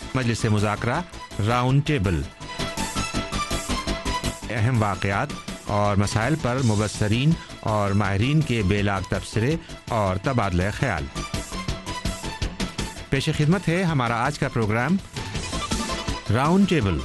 मजलिस मुज़ाकरा round table, अहम वाक़यात और मसाइल पर मुबस्सरीन और माहिरीन के बेलाग तबसरे और तबादला ख्याल। पेश खिदमत है हमारा आज का प्रोग्राम राउंड टेबल।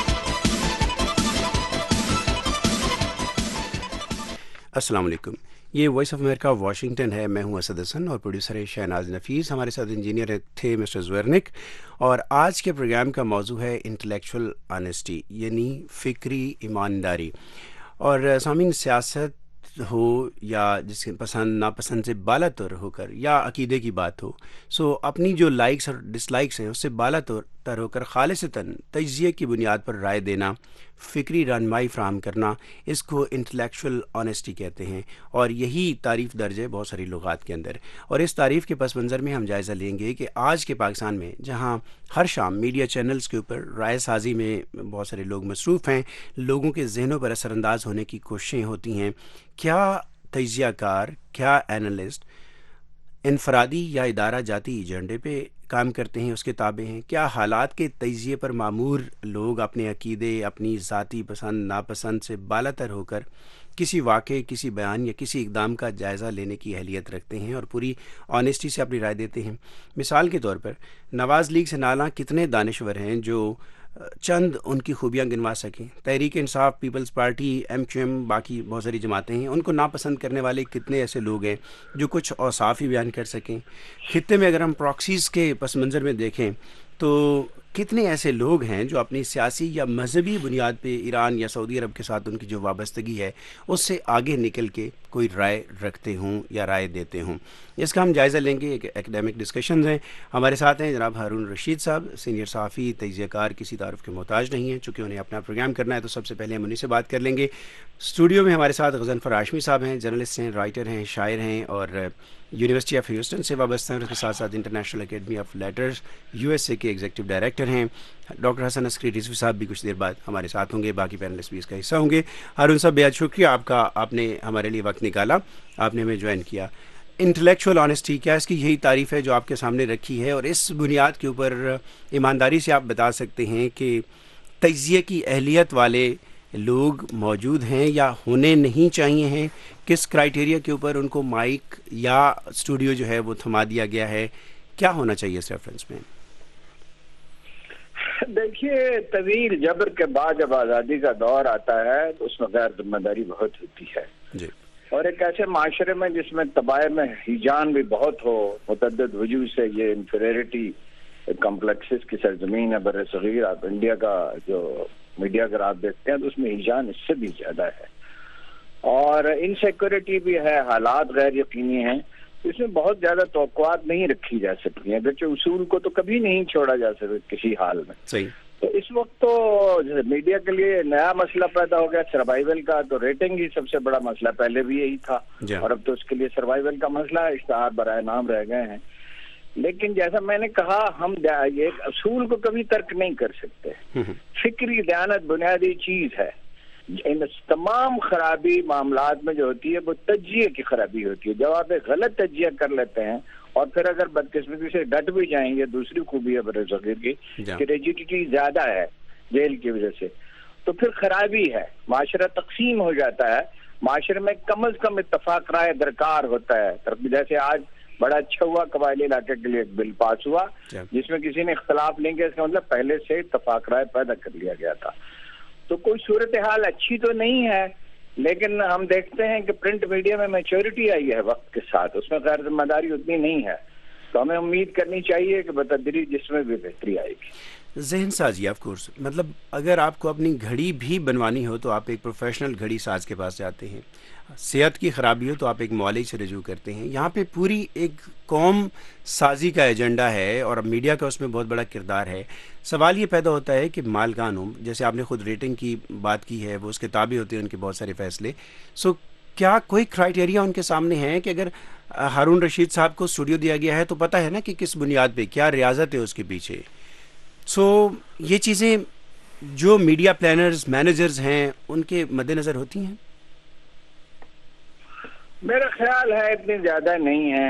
अस्सलाम वालेकुम, ये वॉइस ऑफ अमेरिका वाशिंगटन है। मैं हूं असद हसन और प्रोड्यूसर है शहनाज नफीस। हमारे साथ इंजीनियर थे मिस्टर ज़ुवैरनिक। और आज के प्रोग्राम का मौजू है इंटेलेक्चुअल ऑनेस्टी, यानी फ़िक्री ईमानदारी। और सामीन, सियासत हो या जिसके पसंद नापसंद से बाला तर होकर या अकीदे की बात हो, सो अपनी जो लाइक्स और डिसलाइक्स हैं उससे बाला तर होकर खालिसतन तज्ज़िये की बुनियाद पर राय देना, फ़िक्री रहनुमाई फ़राहम करना, इसको इंटेलेक्चुअल ऑनेस्टी कहते हैं। और यही तारीफ़ दर्ज है बहुत सारी लुगात के अंदर। और इस तारीफ़ के पस मंज़र में हम जायज़ा लेंगे कि आज के पाकिस्तान में, जहाँ हर शाम मीडिया चैनल्स के ऊपर राय साजी में बहुत सारे लोग मसरूफ़ हैं, लोगों के जहनों पर असरानंदाज होने की कोशिशें होती हैं, क्या तज्ज़िया कार, क्या एनालिस्ट इनफरादी या इदारा जाती एजेंडे पे काम करते हैं, उसके ताबे हैं? क्या हालात के तज्ज़िये पर मामूर लोग अपने अकीदे, अपनी ज़ाती पसंद नापसंद से बालातर होकर किसी वाक़े, किसी बयान या किसी इक़दाम का जायज़ा लेने की अहलियत रखते हैं और पूरी ऑनेस्टी से अपनी राय देते हैं? मिसाल के तौर पर नवाज़ लीग से नाला कितने दानिश्वर हैं जो चंद उनकी खूबियाँ गिनवा सकें। Tehreek Insaf, People's Party, MQM, बाकी बहुत सारी जमातें हैं, उनको नापसंद करने वाले कितने ऐसे लोग हैं जो कुछ औसाफ ही बयान कर सकें। खित्ते में अगर हम प्रॉक्सीज़ के पस मंज़र में देखें तो कितने ऐसे लोग हैं जो अपनी सियासी या मजहबी बुनियाद पे ईरान या सऊदी अरब के साथ उनकी जो वाबस्तगी है उससे आगे निकल के कोई राय रखते हों या राय देते हों। इसका हम जायज़ा लेंगे। एक एकेडमिक डिस्कशन हैं। हमारे साथ हैं जनाब हारून रशीद साहब, सीनियर सहाफ़ी, तज्ज़ियाकार, किसी तारुफ के मोहताज नहीं हैं। चूँकि उन्हें अपना प्रोग्राम करना है तो सबसे पहले हम उन्हीं से बात कर लेंगे। स्टूडियो में हमारे साथ गज़नफ़र हाशमी साहब हैं, जर्नलिस्ट हैं, राइटर हैं, शायर हैं और यूनिवर्सिटी ऑफ ह्यूस्टन से वाबस्ता हैं। उसके साथ साथ international academy of letters USA के एग्जीक्यूटिव डायरेक्टर हैं। डॉक्टर हसन अस्करी रिजवी साहब भी कुछ देर बाद हमारे साथ होंगे, बाकी पैनलिस्ट भी इसका हिस्सा होंगे। हारून साहब, बेहद शुक्रिया आपका, आपने हमारे लिए वक्त निकाला, आपने हमें ज्वाइन किया। इंटेलेक्चुअल ऑनेस्टी, क्या इसकी यही तारीफ़ है जो आपके सामने रखी है? और इस बुनियाद के ऊपर ईमानदारी से आप बता सकते हैं कि तज्ज़िये की अहलियत वाले लोग मौजूद हैं या होने नहीं चाहिए हैं? किस क्राइटेरिया के ऊपर उनको माइक या स्टूडियो जो है वो थमा दिया गया है? क्या होना चाहिए इस रेफरेंस में? देखिए, तवील जबर के बाद जब आज़ादी का दौर आता है तो उसमें गैर जिम्मेदारी बहुत होती है जी। और एक ऐसे माशरे में जिसमें तबाह में हिजान भी बहुत हो, मुतअद्दिद वजूह से ये इंफीरियरिटी कॉम्प्लेक्सेस की सरजमीन है बर सगीर। आप इंडिया का जो मीडिया अगर आप देखते हैं तो उसमें हिजान इससे भी ज्यादा है और इनसिक्योरिटी भी है, हालात गैर यकीनी हैं। इसमें बहुत ज्यादा तवक्कुआत नहीं रखी जा सकती है, अगरचे उसूल को तो कभी नहीं छोड़ा जा सकता किसी हाल में। सही। तो इस वक्त तो मीडिया के लिए नया मसला पैदा हो गया सर्वाइवल का। तो रेटिंग ही सबसे बड़ा मसला, पहले भी यही था और अब तो उसके लिए सर्वाइवल का मसला है, इश्तहार बराए नाम रह गए हैं। लेकिन जैसा मैंने कहा, हम ये असूल को कभी तर्क नहीं कर सकते। फिक्री दयानत बुनियादी चीज है। इन तमाम खराबी मामलात में जो होती है वो तज्जिये की खराबी होती है। जब आप एक गलत तज्जिया कर लेते हैं और फिर अगर बदकिस्मती से डट भी जाएंगे, दूसरी खूबी है बड़े ज़गीर की कि रिजिडिटी ज्यादा है जेल की वजह से, तो फिर खराबी है, माशरा तकसीम हो जाता है। माशरे में कम अज कम इत्तफाक राय दरकार होता है। जैसे आज बड़ा अच्छा हुआ, कबायली इलाके के लिए एक बिल पास हुआ जिसमें किसी ने इख्तलाफ नहीं किया, इसका मतलब पहले से इत्तफाक राय पैदा कर लिया गया था। तो कोई सूरत हाल अच्छी तो नहीं है, लेकिन हम देखते हैं कि प्रिंट मीडिया में मैच्योरिटी आई है वक्त के साथ, उसमें गैर जिम्मेदारी उतनी नहीं है। तो हमें उम्मीद करनी चाहिए कि बतदरीज जिसमें भी बेहतरी आएगी। जहन साजी, ऑफ कोर्स, मतलब अगर आपको अपनी घड़ी भी बनवानी हो तो आप एक प्रोफेशनल घड़ी साज के पास जाते हैं। सेहत की ख़राबी हो तो आप एक मौलिक से रजू करते हैं। यहाँ पे पूरी एक कौम साजी का एजेंडा है और अब मीडिया का उसमें बहुत बड़ा किरदार है। सवाल ये पैदा होता है कि मालकानों, जैसे आपने खुद रेटिंग की बात की है, वो उसके ताबे होते हैं उनके बहुत सारे फैसले। सो क्या कोई क्राइटेरिया उनके सामने है कि अगर हारून रशीद साहब को स्टूडियो दिया गया है तो पता है ना कि किस बुनियाद पे, क्या रियाजत है उसके पीछे। सो ये चीज़ें जो मीडिया प्लानर्स, मैनेजर्स हैं, उनके मद्देनज़र होती हैं? मेरा ख्याल है इतनी ज्यादा नहीं है।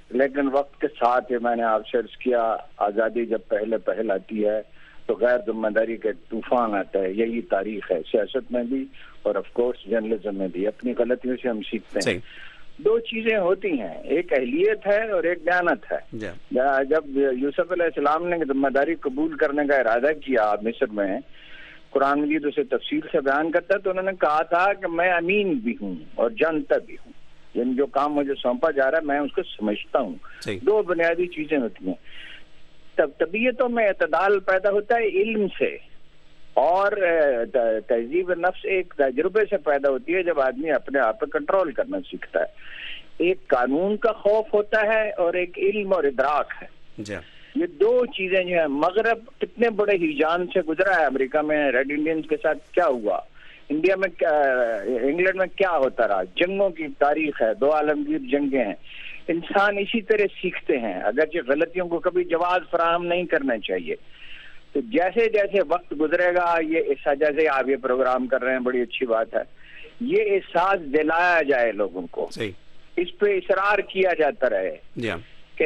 لیکن وقت کے ساتھ یہ میں نے آپ سے عرض کیا، آزادی جب پہل آتی ہے تو غیر ذمہ داری کا طوفان آتا ہے. یہی تاریخ ہے سیاست میں بھی اور آف کورس جرنلزم میں بھی. اپنی غلطیوں سے ہم سیکھتے ہیں. دو چیزیں ہوتی ہیں، ایک اہلیت ہے اور ایک دیانت ہے. جب یوسف علیہ السلام نے ذمہ داری قبول کرنے کا ارادہ کیا مصر میں، قرآن مجید اسے تفصیل سے بیان کرتا ہے، تو انہوں نے کہا تھا کہ میں امین بھی ہوں اور جانتا بھی ہوں، یعنی جو کام مجھے سونپا جا رہا ہے میں اس کو سمجھتا ہوں. دو بنیادی چیزیں ہوتی ہیں. طبیعتوں میں اعتدال پیدا ہوتا ہے علم سے، اور تہذیب نفس ایک تجربے سے پیدا ہوتی ہے جب آدمی اپنے آپ پہ کنٹرول کرنا سیکھتا ہے. ایک قانون کا خوف ہوتا ہے اور ایک علم اور ادراک ہے. یہ دو چیزیں جو ہیں، مغرب کتنے بڑے ہیجان سے گزرا ہے. امریکہ میں ریڈ انڈینز کے ساتھ کیا ہوا، انڈیا میں انگلینڈ میں کیا ہوتا رہا، جنگوں کی تاریخ ہے، 2 عالمگیر جنگیں ہیں. انسان اسی طرح سیکھتے ہیں، اگرچہ غلطیوں کو کبھی جواز فراہم نہیں کرنا چاہیے. تو جیسے جیسے وقت گزرے گا، یہ جیسے آپ یہ پروگرام کر رہے ہیں بڑی اچھی بات ہے، یہ احساس دلایا جائے لوگوں کو، اس پہ اصرار کیا جاتا رہے کہ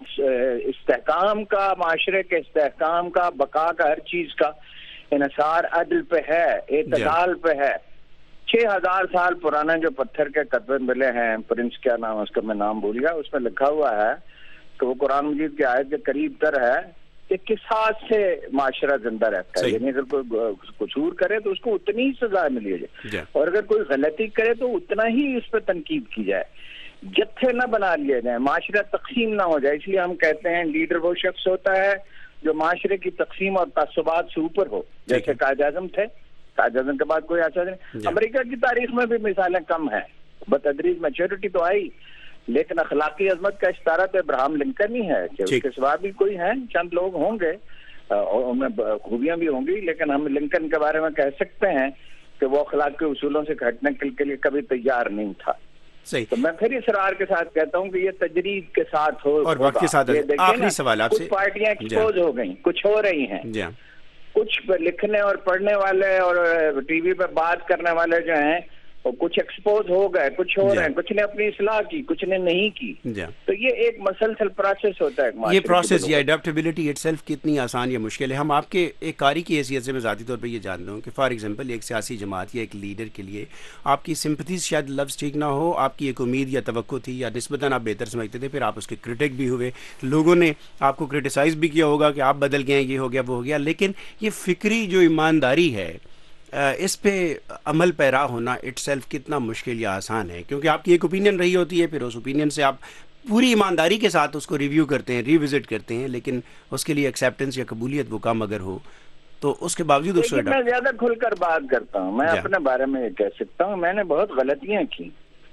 استحکام کا، معاشرے کے استحکام کا، بقا کا، ہر چیز کا انحصار عدل پہ ہے، اعتدال پہ ہے. 6000 سال پرانا جو پتھر کے قطبے ملے ہیں، پرنس کیا نام اس کا میں نام بھول گیا، اس میں لکھا ہوا ہے کہ وہ قرآن مجید کی آیت کے قریب تر ہے کہ قصاص سے معاشرہ زندہ رہتا ہے. یعنی اگر کوئی قصور کرے تو اس کو اتنی ہی سزا ملی جائے، اور اگر کوئی غلطی کرے تو اتنا ہی اس پہ تنقید کی جائے. جتھے نہ بنا لیے جائیں، معاشرہ تقسیم نہ ہو جائے. اس لیے ہم کہتے ہیں لیڈر وہ شخص ہوتا ہے جو معاشرے کی تقسیم اور تعصبات سے اوپر ہو. جیسے قائد اعظم تھے، قائد اعظم کے بعد کوئی ایسا نہیں. امریکہ کی تاریخ میں بھی مثالیں کم ہیں. بتدریج میچورٹی تو آئی، لیکن اخلاقی عظمت کا اشارہ تو ابراہم لنکن ہی ہے. کہ اس کے سوا بھی کوئی ہیں، چند لوگ ہوں گے اور ان میں خوبیاں بھی ہوں گی، لیکن ہم لنکن کے بارے میں کہہ سکتے ہیں کہ وہ اخلاق کے اصولوں سے ہٹنے کے لیے کبھی تیار نہیں تھا. تو میں پھر اصرار کے ساتھ کہتا ہوں کہ یہ تجرید کے ساتھ ہو اور وقت کے ساتھ. آخری سوال آپ سے. کچھ پارٹیاں ایکسپوز ہو گئیں، کچھ ہو رہی ہیں. کچھ لکھنے اور پڑھنے والے اور ٹی وی پہ بات کرنے والے جو ہیں وہ کچھ ایکسپوز ہو گئے، کچھ ہو رہے ہیں، کچھ نے اپنی اصلاح کی، کچھ نے نہیں کی. تو یہ ایک مسلسل پروسیس ہوتا ہے. یہ پروسیس، یہ اڈیپٹیبلٹی اٹ سیلف کتنی آسان یا مشکل ہے. ہم آپ کے ایک قاری کی حیثیت سے میں ذاتی طور پہ یہ جانتا ہوں کہ فار ایگزامپل ایک سیاسی جماعت یا ایک لیڈر کے لیے آپ کی سمپتھیز شاید لفظ ٹھیک نہ ہو، آپ کی ایک امید یا توقع تھی یا نسبتاً آپ بہتر سمجھتے تھے، پھر آپ اس کے کرٹک بھی ہوئے، لوگوں نے آپ کو کرٹیسائز بھی کیا ہوگا کہ آپ بدل گئے، یہ ہو گیا وہ ہو گیا. لیکن یہ فکری جو ایمانداری ہے، اس پہ عمل پیرا ہونا اٹ سیلف کتنا مشکل یا آسان ہے؟ کیونکہ آپ کی ایک اوپینین رہی ہوتی ہے، پھر اس اوپینین سے آپ پوری ایمانداری کے ساتھ اس کو ریویو کرتے ہیں، ری وزٹ کرتے ہیں، لیکن اس کے لیے ایکسیپٹنس یا قبولیت وہ کم اگر ہو تو اس کے باوجود اس میں زیادہ کھل کر بات کرتا ہوں. میں اپنے بارے میں یہ کہہ سکتا ہوں میں نے بہت غلطیاں کی،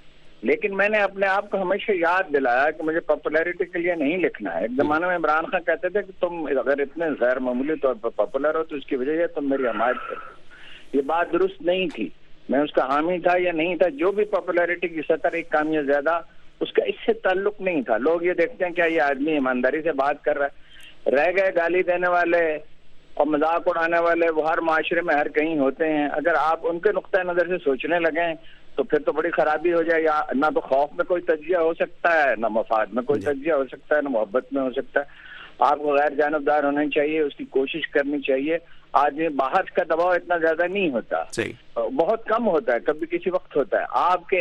لیکن میں نے اپنے آپ کو ہمیشہ یاد دلایا کہ مجھے پاپولیرٹی کے لیے نہیں لکھنا ہے. ایک زمانے میں عمران خان کہتے تھے کہ تم اگر اتنے غیر معمولی طور پر پاپولر ہو تو اس کی وجہ یہ تم میری حمایت کرو. یہ بات درست نہیں تھی. میں اس کا حامی تھا یا نہیں تھا، جو بھی پاپولیرٹی کی سطح ایک کام یا زیادہ، اس کا اس سے تعلق نہیں تھا. لوگ یہ دیکھتے ہیں کیا یہ آدمی ایمانداری سے بات کر رہا ہے. رہ گئے گالی دینے والے اور مذاق اڑانے والے، وہ ہر معاشرے میں ہر کہیں ہوتے ہیں. اگر آپ ان کے نقطۂ نظر سے سوچنے لگیں تو پھر تو بڑی خرابی ہو جائے. یا نہ تو خوف میں کوئی تجزیہ ہو سکتا ہے، نہ مفاد میں کوئی تجزیہ ہو سکتا ہے، نہ محبت میں ہو سکتا ہے. آپ کو غیر جانبدار ہونا چاہیے، اس کی کوشش کرنی چاہیے. آدمی باہر کا دباؤ اتنا زیادہ نہیں ہوتا، بہت کم ہوتا ہے، کبھی کسی وقت ہوتا ہے.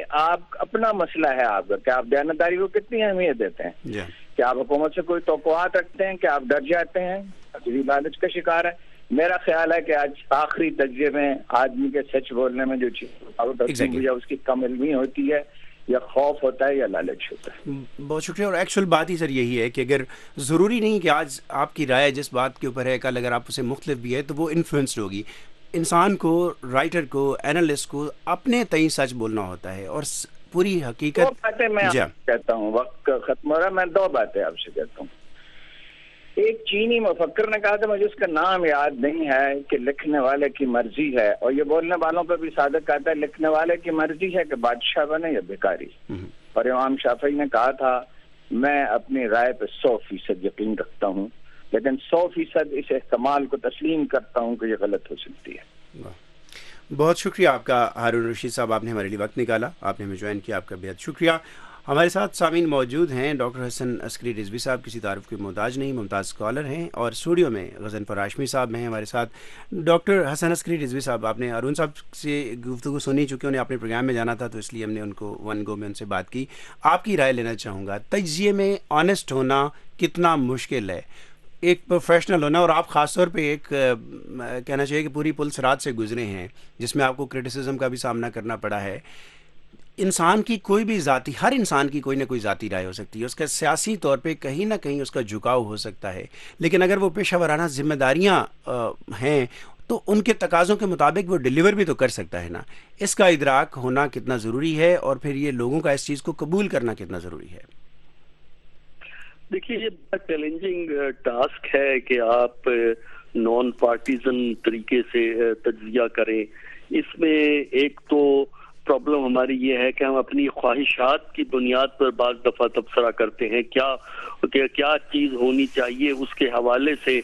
آپ اپنا مسئلہ ہے آپ کا کہ آپ دیانتداری کو کتنی اہمیت دیتے ہیں، کہ آپ حکومت سے کوئی توقعات رکھتے ہیں، کہ آپ ڈر جاتے ہیں، کسی لالچ کا شکار ہے. میرا خیال ہے کہ آج آخری تجزیے میں آدمی کے سچ بولنے میں جو چیز یا اس کی کم علمی ہوتی ہے، یا خوف ہوتا ہے، یا لالچ ہوتا ہے. بہت شکریہ. اور ایکچوئل بات ہی سر یہی ہے کہ اگر ضروری نہیں کہ آج آپ کی رائے جس بات کے اوپر ہے، کل اگر آپ اسے مختلف بھی ہے تو وہ انفلوئنسڈ ہوگی. انسان کو، رائٹر کو، اینالسٹ کو اپنے تئیں سچ بولنا ہوتا ہے اور پوری حقیقت. دو باتیں میں کہتا ہوں، وقت ختم ہو رہا ہے، میں دو باتیں آپ سے کہتا ہوں. ایک چینی مفکر نے کہا تھا، مجھے اس کا نام یاد نہیں ہے، کہ لکھنے والے کی مرضی ہے، اور یہ بولنے والوں پہ بھی صادق کہتا ہے، لکھنے والے کی مرضی ہے کہ بادشاہ بنے یا بھکاری. اور امام شافعی نے کہا تھا، میں اپنی رائے پہ 100% یقین رکھتا ہوں، لیکن 100% اس احتمال کو تسلیم کرتا ہوں کہ یہ غلط ہو سکتی ہے. بہت شکریہ آپ کا ہارون رشید صاحب، آپ نے ہمارے لیے وقت نکالا، آپ نے ہمیں جوائن کیا، آپ کا بہت شکریہ. ہمارے ساتھ سامعین موجود ہیں ڈاکٹر حسن عسکری رضوی صاحب، کسی تعارف کے محتاج نہیں، ممتاز اسکالر ہیں، اور اسٹوڈیو میں غضنفر ہاشمی صاحب ہیں ہمارے ساتھ۔ ڈاکٹر حسن عسکری رضوی صاحب، آپ نے ارون صاحب سے گفتگو سنی، چونکہ انہیں اپنے پروگرام میں جانا تھا تو اس لیے ہم نے ان کو ون گو میں ان سے بات کی۔ آپ کی رائے لینا چاہوں گا، تجزیے میں آنیسٹ ہونا کتنا مشکل ہے، ایک پروفیشنل ہونا، اور آپ خاص طور پہ ایک کہنا چاہیے کہ پوری پلس رات سے گزرے ہیں جس میں آپ کو کرٹیسزم کا بھی سامنا کرنا پڑا ہے۔ انسان کی کوئی بھی ذاتی، ہر انسان کی کوئی نہ کوئی ذاتی رائے ہو سکتی ہے، اس کا سیاسی طور پہ کہیں نہ کہیں اس کا جھکاؤ ہو سکتا ہے، لیکن اگر وہ پیشہ ورانہ ذمہ داریاں ہیں تو ان کے تقاضوں کے مطابق وہ ڈیلیور بھی تو کر سکتا ہے نا۔ اس کا ادراک ہونا کتنا ضروری ہے، اور پھر یہ لوگوں کا اس چیز کو قبول کرنا کتنا ضروری ہے؟ دیکھیے، یہ بڑا چیلنجنگ ٹاسک ہے کہ آپ نان پارٹیزن طریقے سے تجزیہ کریں۔ اس میں ایک تو پرابلم ہماری یہ ہے کہ ہم اپنی خواہشات کی بنیاد پر بعض دفعہ تبصرہ کرتے ہیں، کیا چیز ہونی چاہیے اس کے حوالے سے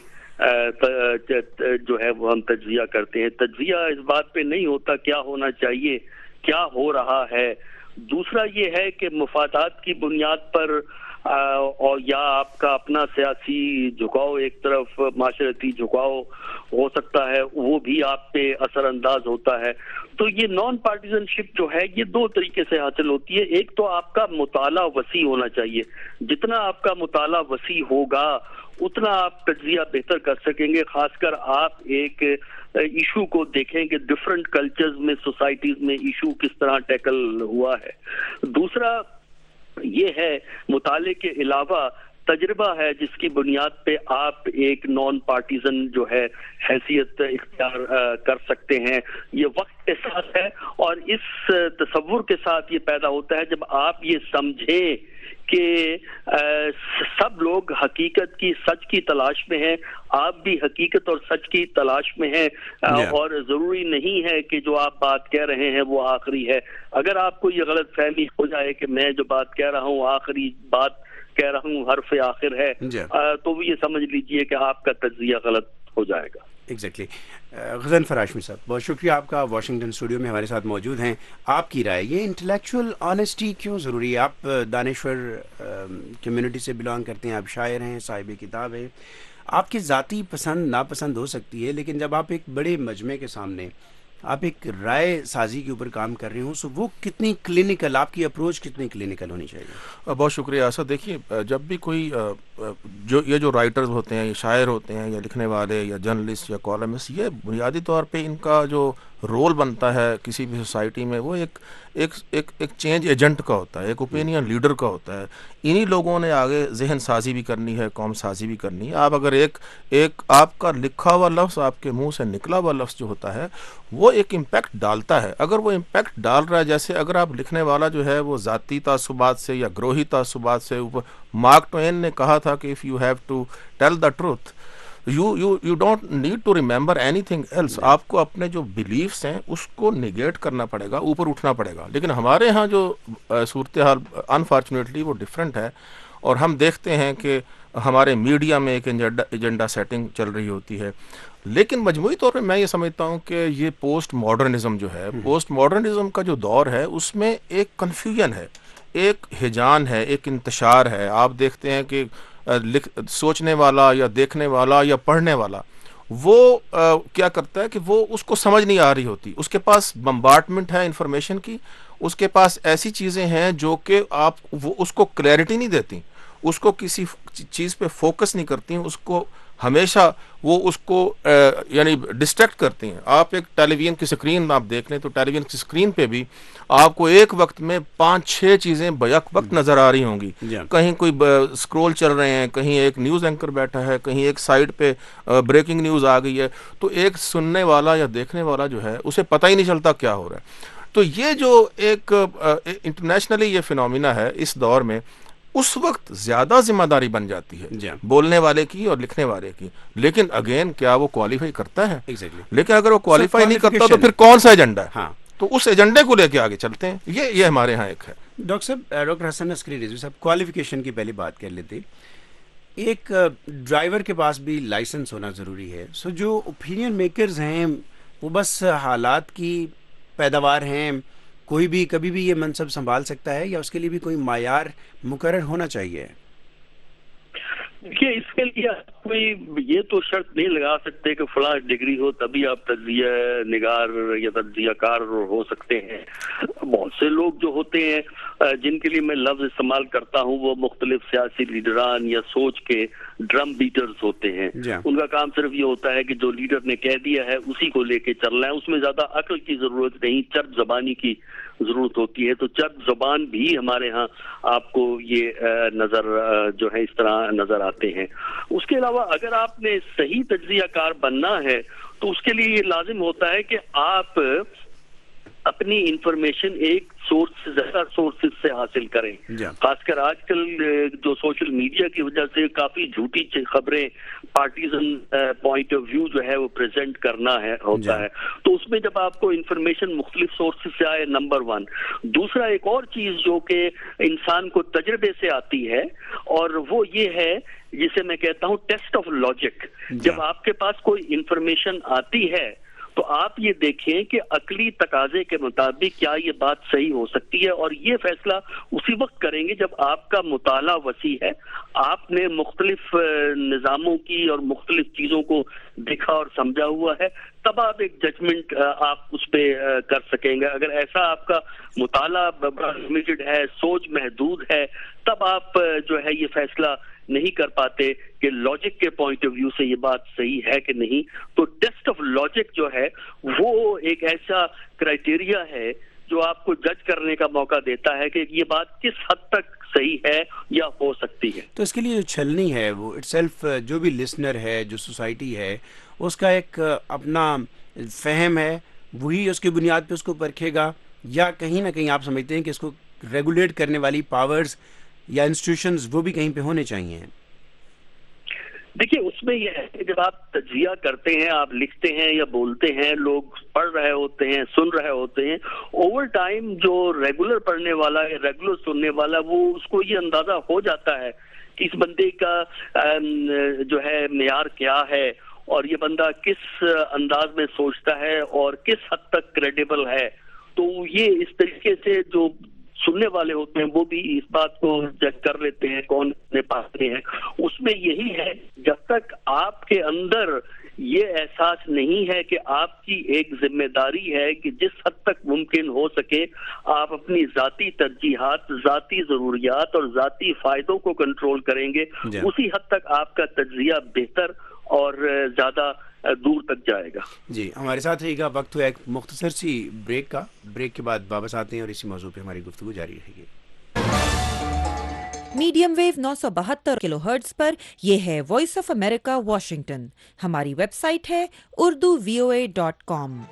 جو ہے وہ ہم تجزیہ کرتے ہیں۔ تجزیہ اس بات پہ نہیں ہوتا کیا ہونا چاہیے، کیا ہو رہا ہے۔ دوسرا یہ ہے کہ مفادات کی بنیاد پر اور یا آپ کا اپنا سیاسی جھکاؤ، ایک طرف معاشرتی جھکاؤ ہو سکتا ہے، وہ بھی آپ پہ اثر انداز ہوتا ہے۔ تو یہ نان پارٹیزن شپ جو ہے یہ دو طریقے سے حاصل ہوتی ہے۔ ایک تو آپ کا مطالعہ وسیع ہونا چاہیے، جتنا آپ کا مطالعہ وسیع ہوگا اتنا آپ تجزیہ بہتر کر سکیں گے۔ خاص کر آپ ایک ایشو کو دیکھیں کہ ڈفرینٹ کلچرز میں، سوسائٹیز میں ایشو کس طرح ٹیکل ہوا ہے۔ دوسرا یہ ہے مطالعے کے علاوہ تجربہ ہے جس کی بنیاد پہ آپ ایک نان پارٹیزن جو ہے حیثیت اختیار کر سکتے ہیں۔ یہ وقت کے ساتھ ہے، اور اس تصور کے ساتھ یہ پیدا ہوتا ہے جب آپ یہ سمجھیں کہ سب لوگ حقیقت کی، سچ کی تلاش میں ہیں، آپ بھی حقیقت اور سچ کی تلاش میں ہیں، اور ضروری نہیں ہے کہ جو آپ بات کہہ رہے ہیں وہ آخری ہے۔ اگر آپ کو یہ غلط فہمی ہو جائے کہ میں جو بات کہہ رہا ہوں آخری بات کہہ رہا ہوں، حرف آخر ہے، تو یہ سمجھ لیجئے کہ آپ کا تجزیہ غلط ہو جائے گا۔ ایگزیکٹلی۔ غضنفر ہاشمی صاحب، بہت شکریہ آپ کا، واشنگٹن اسٹوڈیو میں ہمارے ساتھ موجود ہیں۔ آپ کی رائے، یہ انٹلیکچوئل آنیسٹی کیوں ضروری ہے؟ آپ دانشور کمیونٹی سے بلانگ کرتے ہیں، آپ شاعر ہیں، صاحب کتاب ہیں، آپ کی ذاتی پسند ناپسند ہو سکتی ہے، لیکن جب آپ ایک بڑے مجمع کے سامنے آپ ایک رائے سازی کے اوپر کام کر رہے ہوں، سو وہ کتنی کلینکل، آپ کی اپروچ کتنی کلینکل ہونی چاہیے؟ بہت شکریہ اسد۔ دیکھیے، جب بھی کوئی جو رائٹرز ہوتے ہیں، یہ شاعر ہوتے ہیں، یا لکھنے والے، یا جرنلسٹ، یا کالمسٹ، یہ بنیادی طور پہ ان کا جو رول بنتا ہے کسی بھی سوسائٹی میں، وہ ایک چینج ایجنٹ کا ہوتا ہے، ایک اوپینین لیڈر کا ہوتا ہے۔ انہی لوگوں نے آگے ذہن سازی بھی کرنی ہے، قوم سازی بھی کرنی ہے۔ آپ اگر ایک آپ کا لکھا ہوا لفظ، آپ کے منہ سے نکلا ہوا لفظ جو ہوتا ہے وہ ایک امپیکٹ ڈالتا ہے۔ اگر وہ امپیکٹ ڈال رہا ہے، جیسے اگر آپ لکھنے والا جو ہے وہ ذاتی تعصبات سے یا گروہی تعصبات سے اوپر، مارک ٹوین نے کہا تھا کہ if you have to tell the truth you don't need to remember anything else. آپ کو اپنے جو بلیفس ہیں اس کو نگیٹ کرنا پڑے گا، اوپر اٹھنا پڑے گا۔ لیکن ہمارے ہاں جو صورتحال انفارچونیٹلی وہ ڈفرینٹ ہے، اور ہم دیکھتے ہیں کہ ہمارے میڈیا میں ایک ایجنڈا سیٹنگ چل رہی ہوتی ہے۔ لیکن مجموعی طور پہ میں یہ سمجھتا ہوں کہ یہ پوسٹ ماڈرنزم جو ہے، پوسٹ ماڈرنزم کا جو دور ہے، اس میں ایک کنفیوژن ہے، ایک ہجان ہے، ایک انتشار ہے۔ آپ دیکھتے ہیں کہ سوچنے والا یا دیکھنے والا یا پڑھنے والا وہ کیا کرتا ہے کہ وہ اس کو سمجھ نہیں آ رہی ہوتی، اس کے پاس بمبارڈمنٹ ہے انفارمیشن کی، اس کے پاس ایسی چیزیں ہیں جو کہ وہ اس کو کلیئرٹی نہیں دیتی، اس کو کسی چیز پہ فوکس نہیں کرتی ہیں، اس کو ہمیشہ وہ اس کو یعنی ڈسٹریکٹ کرتی ہیں۔ آپ ایک ٹیلی ویژن کی اسکرین آپ دیکھ لیں تو ٹیلی ویژن کی اسکرین پہ بھی آپ کو ایک وقت میں 5-6 چیزیں بیک وقت نظر آ رہی ہوں گی۔ کہیں کوئی اسکرول چل رہے ہیں، کہیں ایک نیوز اینکر بیٹھا ہے، کہیں ایک سائٹ پہ بریکنگ نیوز آ گئی ہے، تو ایک سننے والا یا دیکھنے والا جو ہے اسے پتہ ہی نہیں چلتا کیا ہو رہا ہے۔ تو یہ جو ایک انٹرنیشنلی یہ فینومینا ہے اس دور میں، اس وقت زیادہ ذمہ داری بن جاتی ہے بولنے والے کی اور لکھنے والے کی۔ لیکن اگین کیا وہ کوالیفائی کرتا ہے؟ لیکن اگر وہ کوالیفائی نہیں کرتا تو پھر کون سا ایجنڈا ہے؟ تو اس ایجنڈے کو لے کے آگے چلتے ہیں۔ یہ ہمارے ہاں ایک ہے۔ ڈاکٹر صاحب، ڈاکٹر حسن عسکری رضوی صاحب، کوالیفیکیشن کی پہلی بات کر لیتے۔ ایک ڈرائیور کے پاس بھی لائسنس ہونا ضروری ہے۔ سو جو اوپینین میکرز ہیں وہ بس حالات کی پیداوار ہیں، کوئی بھی کبھی بھی یہ منصب سنبھال سکتا ہے یا اس کے لیے بھی کوئی معیار مقرر ہونا چاہیے؟ دیکھیے اس کے لیے کوئی یہ تو شرط نہیں لگا سکتے کہ فلاں ڈگری ہو تبھی آپ تجزیہ نگار یا تجزیہ کار ہو سکتے ہیں. بہت سے لوگ جو ہوتے ہیں جن کے لیے میں لفظ استعمال کرتا ہوں وہ مختلف سیاسی لیڈران یا سوچ کے ڈرم بیٹرز ہوتے ہیں. ان کا کام صرف یہ ہوتا ہے کہ جو لیڈر نے کہہ دیا ہے اسی کو لے کے چلنا ہے. اس میں زیادہ عقل کی ضرورت نہیں، چرب زبانی کی ضرورت ہوتی ہے. تو چرب زبان بھی ہمارے ہاں آپ کو یہ نظر جو ہے اس طرح نظر آتے ہیں. اس کے علاوہ اگر آپ نے صحیح تجزیہ کار بننا ہے تو اس کے لیے یہ لازم ہوتا ہے کہ آپ اپنی انفارمیشن ایک سورس سے زیادہ سورسز سے حاصل کریں. خاص کر آج کل جو سوشل میڈیا کی وجہ سے کافی جھوٹی خبریں پارٹیزن پوائنٹ آف ویو جو ہے وہ پریزنٹ کرنا ہے ہوتا ہے. تو اس میں جب آپ کو انفارمیشن مختلف سورسز سے آئے نمبر 1. دوسرا ایک اور چیز جو کہ انسان کو تجربے سے آتی ہے اور وہ یہ ہے جسے میں کہتا ہوں ٹیسٹ آف لاجک. جب آپ کے پاس کوئی انفارمیشن آتی ہے تو آپ یہ دیکھیں کہ عقلی تقاضے کے مطابق کیا یہ بات صحیح ہو سکتی ہے، اور یہ فیصلہ اسی وقت کریں گے جب آپ کا مطالعہ وسیع ہے، آپ نے مختلف نظاموں کی اور مختلف چیزوں کو دیکھا اور سمجھا ہوا ہے، تب آپ ایک ججمنٹ آپ اس پہ کر سکیں گے. اگر ایسا آپ کا مطالعہ بڑا لمیٹڈ ہے، سوچ محدود ہے، تب آپ جو ہے یہ فیصلہ نہیں کر پاتے کہ لاجک کے پوائنٹ آف ویو سے یہ بات صحیح ہے کہ نہیں. تو ٹیسٹ آف لاجک جو ہے وہ ایک ایسا کرائٹیریا ہے جو آپ کو جج کرنے کا موقع دیتا ہے کہ یہ بات کس حد تک صحیح ہے یا ہو سکتی ہے. تو اس کے لیے جو چھلنی ہے وہ اٹ سیلف جو بھی لسنر ہے، جو سوسائٹی ہے، اس کا ایک اپنا فہم ہے، وہی اس کی بنیاد پہ اس کو پرکھے گا، یا کہیں نہ کہیں آپ سمجھتے ہیں کہ اس کو ریگولیٹ کرنے والی پاورز یا انسٹیٹیوشنز وہ بھی کہیں پہ ہونے چاہیے؟ دیکھیے اس میں یہ ہے کہ جب آپ تجزیہ کرتے ہیں، آپ لکھتے ہیں یا بولتے ہیں، لوگ پڑھ رہے ہوتے ہیں، سن رہے ہوتے ہیں، اوور ٹائم جو ریگولر پڑھنے والا یا ریگولر سننے والا وہ اس کو یہ اندازہ ہو جاتا ہے کہ اس بندے کا جو ہے معیار کیا ہے اور یہ بندہ کس انداز میں سوچتا ہے اور کس حد تک کریڈیبل ہے. تو یہ اس طریقے سے جو سننے والے ہوتے ہیں وہ بھی اس بات کو جج کر لیتے ہیں کون اپنے پاس میں ہے. اس میں یہی ہے جب تک آپ کے اندر یہ احساس نہیں ہے کہ آپ کی ایک ذمہ داری ہے کہ جس حد تک ممکن ہو سکے آپ اپنی ذاتی ترجیحات، ذاتی ضروریات اور ذاتی فائدوں کو کنٹرول کریں گے، اسی حد تک آپ کا تجزیہ بہتر اور زیادہ دور تک جائے گا. جی ہمارے ساتھ رہے گا. وقت ہوا ایک مختصر سی بریک کا. بریک کے بعد واپس آتے ہیں اور اسی موضوع پہ ہماری گفتگو جاری رہے گی. میڈیم ویو 972 کلو ہرٹز پر یہ ہے وائس آف امریکہ واشنگٹن. ہماری ویب سائٹ ہے urduvoa.com.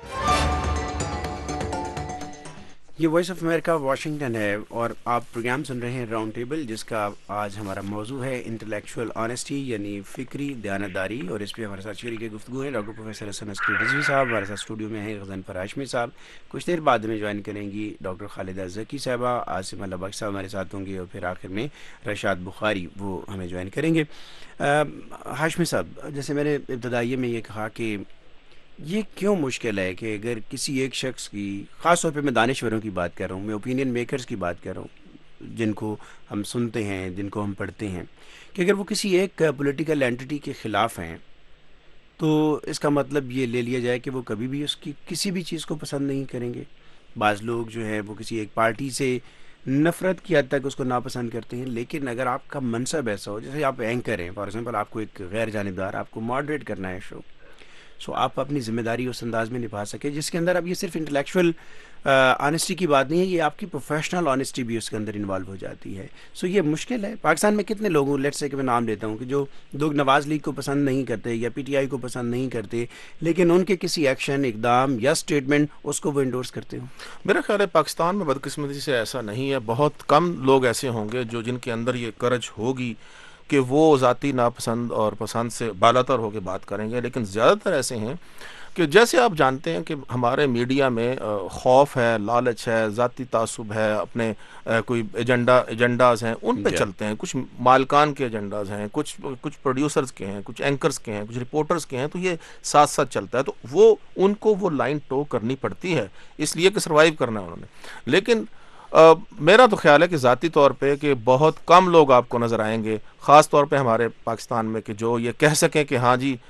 یہ وائس آف امریکہ واشنگٹن ہے اور آپ پروگرام سن رہے ہیں راؤنڈ ٹیبل، جس کا آج ہمارا موضوع ہے انٹلیکچوئل آنیسٹی یعنی فکری دیانتداری. اور اس پہ ہمارے ساتھ شریک گفتگو ہیں ڈاکٹر پروفیسر حسن عسکری رضوی صاحب. ہمارے ساتھ اسٹوڈیو میں ہیں غضنفر ہاشمی صاحب. کچھ دیر بعد میں جوائن کریں گی ڈاکٹر خالدہ ذکی صاحبہ. عاصم اللہ بخش صاحب ہمارے ساتھ ہوں گے اور پھر آخر میں رشاد بخاری وہ ہمیں جوائن کریں گے. ہاشمی صاحب، جیسے میں نے ابتدائیے میں یہ کہا کہ یہ کیوں مشکل ہے کہ اگر کسی ایک شخص کی، خاص طور پہ میں دانشوروں کی بات کر رہا ہوں، میں اوپینین میکرز کی بات کر رہا ہوں، جن کو ہم سنتے ہیں، جن کو ہم پڑھتے ہیں، کہ اگر وہ کسی ایک پولیٹیکل اینٹی کے خلاف ہیں تو اس کا مطلب یہ لے لیا جائے کہ وہ کبھی بھی اس کی کسی بھی چیز کو پسند نہیں کریں گے. بعض لوگ جو ہے وہ کسی ایک پارٹی سے نفرت کی حد تک اس کو ناپسند کرتے ہیں، لیکن اگر آپ کا منصب ایسا ہو، جیسے آپ اینکر ہیں فار ایگزامپل، آپ کو ایک غیر جانبدار، آپ کو ماڈریٹ کرنا ہے شو، سو آپ اپنی ذمہ داری اس انداز میں نبھا سکے جس کے اندر اب یہ صرف انٹلیکچوئل آنیسٹی کی بات نہیں ہے، یہ آپ کی پروفیشنل آنیسٹی بھی اس کے اندر انوالو ہو جاتی ہے. سو یہ مشکل ہے. پاکستان میں کتنے لوگوں، لیٹ سے کہ میں نام لیتا ہوں، کہ جو لوگ نواز لیگ کو پسند نہیں کرتے یا پی ٹی آئی کو پسند نہیں کرتے، لیکن ان کے کسی ایکشن، اقدام یا اسٹیٹمنٹ اس کو وہ انڈورس کرتے ہوں. میرا خیال ہے پاکستان میں بدقسمتی سے ایسا نہیں ہے. بہت کم لوگ ایسے ہوں گے جن کے اندر یہ کرج ہوگی کہ وہ ذاتی ناپسند اور پسند سے بالاتر ہو کے بات کریں گے، لیکن زیادہ تر ایسے ہیں کہ جیسے آپ جانتے ہیں کہ ہمارے میڈیا میں خوف ہے، لالچ ہے، ذاتی تعصب ہے، اپنے کوئی ایجنڈاز ہیں ان پہ چلتے ہیں، کچھ مالکان کے ایجنڈاز ہیں، کچھ پروڈیوسرز کے ہیں، کچھ اینکرز کے ہیں، کچھ رپورٹرز کے ہیں، تو یہ ساتھ ساتھ چلتا ہے، تو وہ ان کو وہ لائن ٹو کرنی پڑتی ہے اس لیے کہ سروائیو کرنا ہے انہوں نے. لیکن میرا تو خیال ہے کہ ذاتی طور پہ کہ بہت کم لوگ آپ کو نظر آئیں گے، خاص طور پہ ہمارے پاکستان میں، کہ جو یہ کہہ سکیں کہ ہاں جی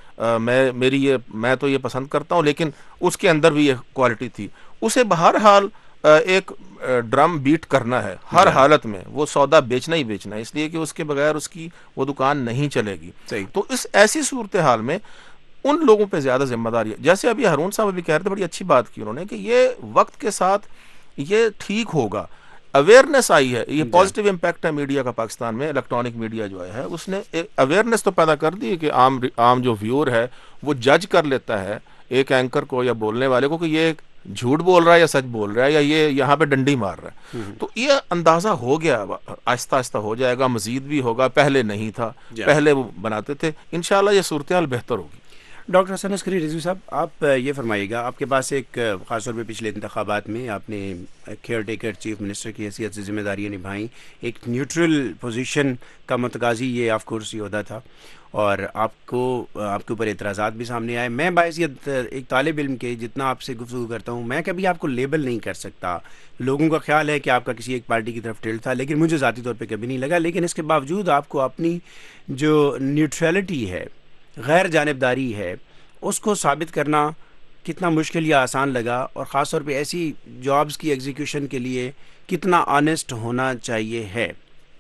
میں تو یہ پسند کرتا ہوں لیکن اس کے اندر بھی یہ کوالٹی تھی. اسے بہرحال ایک ڈرم بیٹ کرنا ہے ہر حالت میں، وہ سودا بیچنا ہی بیچنا ہے، اس لیے کہ اس کے بغیر اس کی وہ دکان نہیں چلے گی. تو اس ایسی صورتحال میں ان لوگوں پہ زیادہ ذمہ داری ہے. جیسے ابھی ہارون صاحب بھی کہہ رہے تھے، بڑی اچھی بات کی انہوں نے کہ یہ وقت کے ساتھ یہ ٹھیک ہوگا. اویئرنیس آئی ہے، یہ پازیٹیو امپیکٹ ہے میڈیا کا پاکستان میں. الیکٹرانک میڈیا جو ہے اس نے اویئرنیس تو پیدا کر دی کہ عام جو ویور ہے وہ جج کر لیتا ہے ایک اینکر کو یا بولنے والے کو کہ یہ جھوٹ بول رہا ہے یا سچ بول رہا ہے یا یہ یہاں پہ ڈنڈی مار رہا ہے. تو یہ اندازہ ہو گیا، آہستہ آہستہ ہو جائے گا، مزید بھی ہوگا. پہلے نہیں تھا، پہلے وہ بناتے تھے. انشاءاللہ یہ صورتحال بہتر ہوگی. ڈاکٹر حسن عسکری رضوی صاحب، آپ یہ فرمائیے گا، آپ کے پاس ایک خاص طور پہ پچھلے انتخابات میں آپ نے کیئر ٹیکر چیف منسٹر کی حیثیت سے ذمہ داریاں نبھائیں. ایک نیوٹرل پوزیشن کا متقاضی یہ آف کورس یہ عہدہ تھا، اور آپ کے اوپر اعتراضات بھی سامنے آئے. میں باعثیت ایک طالب علم کے جتنا آپ سے گفتگو کرتا ہوں، میں کبھی آپ کو لیبل نہیں کر سکتا. لوگوں کا خیال ہے کہ آپ کا کسی ایک پارٹی کی طرف ٹلٹ تھا، لیکن مجھے ذاتی طور پہ کبھی نہیں لگا. لیکن اس کے باوجود آپ کو اپنی جو نیوٹرلٹی ہے، غیر جانبداری ہے، اس کو ثابت کرنا کتنا مشکل یا آسان لگا، اور خاص طور پہ ایسی جابز کی ایگزیکیوشن کے لیے کتنا آنیسٹ ہونا چاہیے ہے؟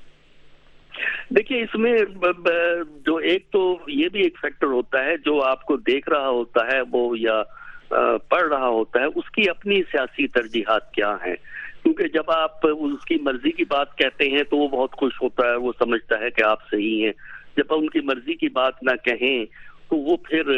دیکھیے، اس میں جو ایک تو یہ بھی ایک فیکٹر ہوتا ہے، جو آپ کو دیکھ رہا ہوتا ہے وہ یا پڑھ رہا ہوتا ہے، اس کی اپنی سیاسی ترجیحات کیا ہیں. کیونکہ جب آپ اس کی مرضی کی بات کہتے ہیں تو وہ بہت خوش ہوتا ہے، وہ سمجھتا ہے کہ آپ صحیح ہیں. جب ان کی مرضی کی بات نہ کہیں تو وہ پھر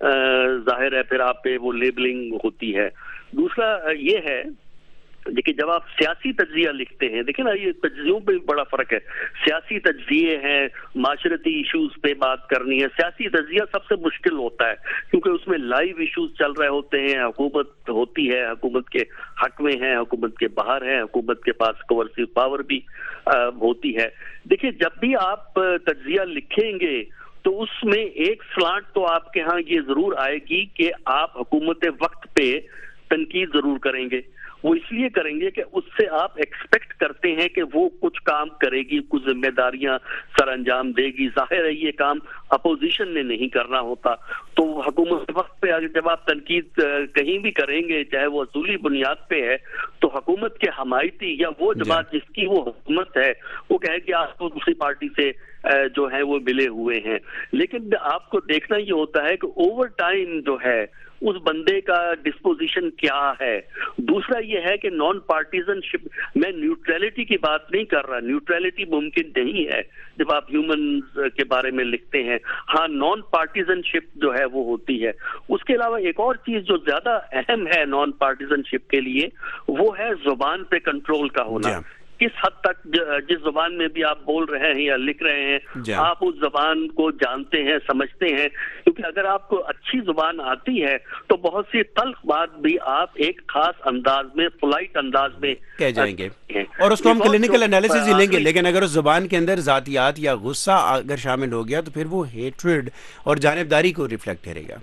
ظاہر ہے پھر آپ پہ وہ لیبلنگ ہوتی ہے. دوسرا یہ ہے دیکھیں، جب آپ سیاسی تجزیہ لکھتے ہیں، دیکھیں نا، یہ تجزیوں پہ بڑا فرق ہے. سیاسی تجزیے ہیں، معاشرتی ایشوز پہ بات کرنی ہے. سیاسی تجزیہ سب سے مشکل ہوتا ہے کیونکہ اس میں لائیو ایشوز چل رہے ہوتے ہیں، حکومت ہوتی ہے، حکومت کے حق میں ہے، حکومت کے باہر ہے، حکومت کے پاس کوورسیو پاور بھی ہوتی ہے. دیکھیں، جب بھی آپ تجزیہ لکھیں گے تو اس میں ایک سلانٹ تو آپ کے ہاں یہ ضرور آئے گی کہ آپ حکومت وقت پہ تنقید ضرور کریں گے. وہ اس لیے کریں گے کہ اس سے آپ ایکسپیکٹ کرتے ہیں کہ وہ کچھ کام کرے گی، کچھ ذمہ داریاں سر انجام دے گی. ظاہر ہے یہ کام اپوزیشن نے نہیں کرنا ہوتا. تو حکومت وقت پہ جب آپ تنقید کہیں بھی کریں گے، چاہے وہ اصولی بنیاد پہ ہے، تو حکومت کے حمایتی یا وہ جماعت جس کی وہ حکومت ہے وہ کہے کہ آپ تو دوسری پارٹی سے جو ہے وہ ملے ہوئے ہیں. لیکن آپ کو دیکھنا یہ ہوتا ہے کہ اوور ٹائم جو ہے اس بندے کا ڈسپوزیشن کیا ہے. دوسرا یہ ہے کہ نان پارٹیزن شپ، میں نیوٹرلٹی کی بات نہیں کر رہا، نیوٹرلٹی ممکن نہیں ہے جب آپ ہیومنز کے بارے میں لکھتے ہیں. ہاں، نان پارٹیزن شپ جو ہے وہ ہوتی ہے. اس کے علاوہ ایک اور چیز جو زیادہ اہم ہے نان پارٹیزن شپ کے لیے، وہ ہے زبان پہ کنٹرول کا ہونا. کس حد تک جس زبان میں بھی آپ بول رہے ہیں یا لکھ رہے ہیں، آپ اس زبان کو جانتے ہیں، سمجھتے ہیں. کیونکہ اگر آپ کو اچھی زبان آتی ہے تو بہت سی تلخ بات بھی آپ ایک خاص انداز میں، پولائٹ انداز میں کہہ جائیں گے، اور اس کو ہم کلینکل انالیسس ہی لیں گے. لیکن اگر اس زبان کے اندر ذاتیات یا غصہ اگر شامل ہو گیا تو پھر وہ ہیٹریڈ اور جانبداری کو ریفلیکٹ کرے گا.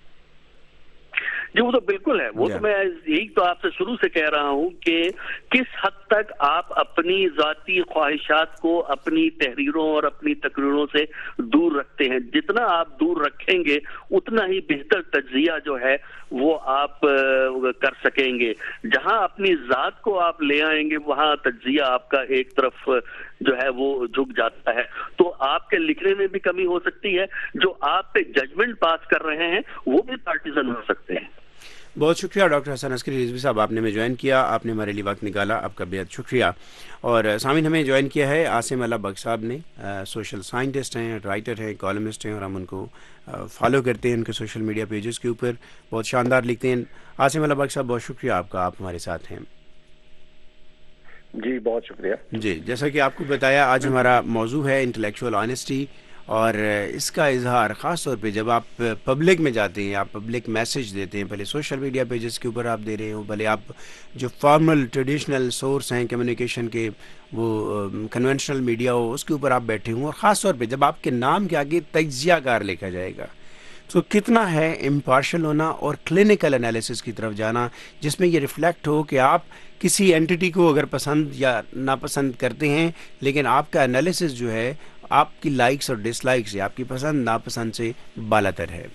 جی، وہ تو بالکل ہے. وہ تو میں یہی تو آپ سے شروع سے کہہ رہا ہوں کہ کس حد تک آپ اپنی ذاتی خواہشات کو اپنی تحریروں اور اپنی تقریروں سے دور رکھتے ہیں. جتنا آپ دور رکھیں گے اتنا ہی بہتر تجزیہ جو ہے وہ آپ کر سکیں گے. جہاں اپنی ذات کو آپ لے آئیں گے وہاں تجزیہ آپ کا ایک طرف جو ہے وہ جھک جاتا ہے. تو آپ کے لکھنے میں بھی کمی ہو سکتی ہے. جو آپ پہ ججمنٹ پاس کر رہے ہیں وہ بھی پارٹیزن ہو سکتے ہیں. بہت شکریہ ڈاکٹر حسن عسکری رضوی صاحب، آپ نے ہمیں جوائن کیا، آپ نے ہمارے لیے وقت نکالا، آپ کا بہت شکریہ. اور سامعین، ہمیں جوائن کیا ہے عاصم اللہ بخش صاحب نے. سوشل سائنٹسٹ ہیں، رائٹر ہیں، کالمسٹ ہیں، اور ہم ان کو فالو کرتے ہیں ان کے سوشل میڈیا پیجز کے اوپر. بہت شاندار لکھتے ہیں. عاصم اللہ بخش صاحب، بہت شکریہ آپ کا، آپ ہمارے ساتھ ہیں. جی، بہت شکریہ. جی، جیسا کہ آپ کو بتایا، آج ہمارا موضوع ہے انٹلیکچوئل آنیسٹی اور اس کا اظہار خاص طور پہ جب آپ پبلک میں جاتے ہیں، آپ پبلک میسج دیتے ہیں، پہلے سوشل میڈیا پیجز کے اوپر آپ دے رہے ہوں، بھلے آپ جو فارمل ٹریڈیشنل سورس ہیں کمیونیکیشن کے، وہ کنونشنل میڈیا ہو، اس کے اوپر آپ بیٹھے ہوں، اور خاص طور پہ جب آپ کے نام کے آگے تجزیہ کار لکھا جائے گا، تو کتنا ہے امپارشل ہونا اور کلینکل انالیسس کی طرف جانا، جس میں یہ ریفلیکٹ ہو کہ آپ کسی اینٹی کو اگر پسند یا ناپسند کرتے ہیں، لیکن آپ کا انالیسس جو ہے آپ کی لائکس اور ڈس لائکس سے، آپ کی پسند ناپسند سے بالا تر ہے۔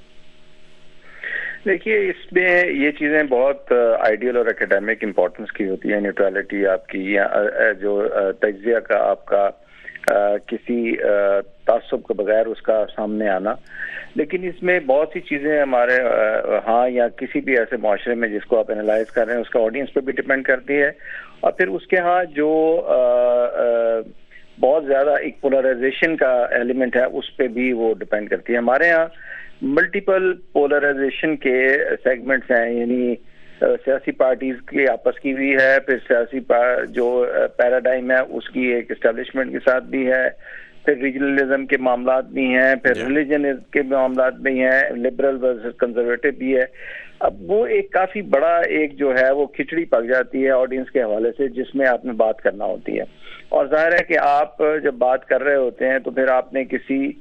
دیکھیے، اس میں یہ چیزیں بہت آئیڈیل اور اکیڈیمک امپورٹنس کی ہوتی ہیں، نیوٹرلٹی آپ کی، یا جو تجزیہ کا آپ کا کسی تعصب کے بغیر اس کا سامنے آنا، لیکن اس میں بہت سی چیزیں ہمارے ہاں یا کسی بھی ایسے معاشرے میں جس کو آپ انالائز کر رہے ہیں اس کا آڈینس پہ بھی ڈیپینڈ کرتی ہے، اور پھر اس کے ہاں جو بہت زیادہ ایک پولرائزیشن کا ایلیمنٹ ہے اس پہ بھی وہ ڈیپینڈ کرتی ہے۔ ہمارے ہاں ملٹیپل پولرائزیشن کے سیگمنٹس ہیں، یعنی سیاسی پارٹیز کی آپس کی بھی ہے، پھر سیاسی جو پیراڈائم ہے اس کی ایک اسٹیبلشمنٹ کے ساتھ بھی ہے، پھر ریجنلزم کے معاملات بھی ہیں، پھر ریلیجن کے معاملات بھی ہیں، لبرل ورسز کنزرویٹو بھی ہے۔ اب وہ ایک کافی بڑا ایک جو ہے وہ کھچڑی پک جاتی ہے آڈینس کے حوالے سے، جس میں آپ نے بات کرنا ہوتی ہے، اور ظاہر ہے کہ آپ جب بات کر رہے ہوتے ہیں تو پھر آپ نے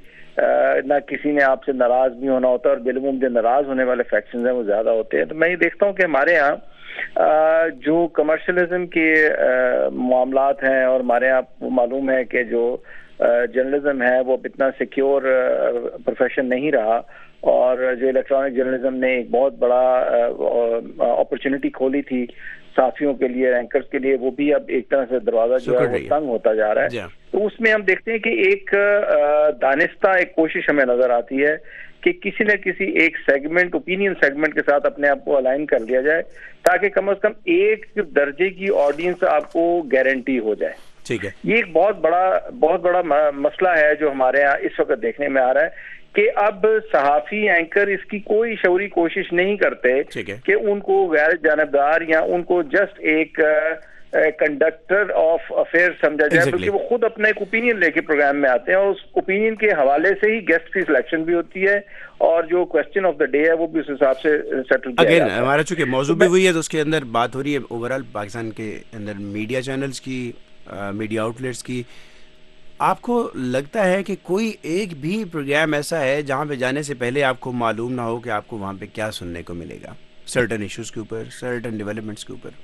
کسی نے آپ سے ناراض بھی ہونا ہوتا ہے، اور بالعموم جو ناراض ہونے والے فیکشنز ہیں وہ زیادہ ہوتے ہیں۔ تو میں یہ دیکھتا ہوں کہ ہمارے ہاں جو کمرشلزم کے معاملات ہیں، اور ہمارے یہاں معلوم ہے کہ جو جرنلزم ہے وہ اتنا سیکیور پروفیشن نہیں رہا، اور جو الیکٹرانک جرنلزم نے ایک بہت بڑا اپرچونٹی کھولی تھی صحافیوں کے لیے، اینکرز کے لیے، وہ بھی اب ایک طرح سے دروازہ جو ہے وہ تنگ ہوتا جا رہا ہے۔ تو اس میں ہم دیکھتے ہیں کہ ایک دانستہ ایک کوشش ہمیں نظر آتی ہے کہ کسی نہ کسی ایک سیگمنٹ، اوپینین سیگمنٹ کے ساتھ اپنے آپ کو الائن کر لیا جائے، تاکہ کم از کم ایک درجے کی آڈینس آپ کو گارنٹی ہو جائے۔ ٹھیک ہے، یہ ایک بہت بڑا مسئلہ ہے جو ہمارے یہاں اس وقت دیکھنے میں آ رہا ہے کہ اب صحافی اینکر اس کی کوئی شعوری کوشش نہیں کرتے کہ ان کو غیر جانبدار یا ان کو جسٹ ایک کنڈکٹر آف افیئر سمجھا جائے، بلکہ وہ خود اپنا ایک اوپینین لے کے پروگرام میں آتے ہیں، اور اس اوپینین کے حوالے سے ہی گیسٹ کی سلیکشن بھی ہوتی ہے، اور جو کوسچن آف دا ڈے ہے وہ بھی اس حساب سے سیٹل کیا جاتا ہے۔ ہمارا چونکہ موضوع بھی ہوئی ہے تو اس کے اندر بات ہو رہی ہے اوورآل پاکستان کے اندر میڈیا چینلز کی، میڈیا آؤٹ لیٹس کی۔ آپ کو لگتا ہے کہ کوئی ایک بھی پروگرام ایسا ہے جہاں پہ جانے سے پہلے آپ کو معلوم نہ ہو کہ آپ کو وہاں پہ کیا سننے کو ملے گا، سرٹن ایشوز کے اوپر، سرٹن ڈیولپمنٹس کے اوپر؟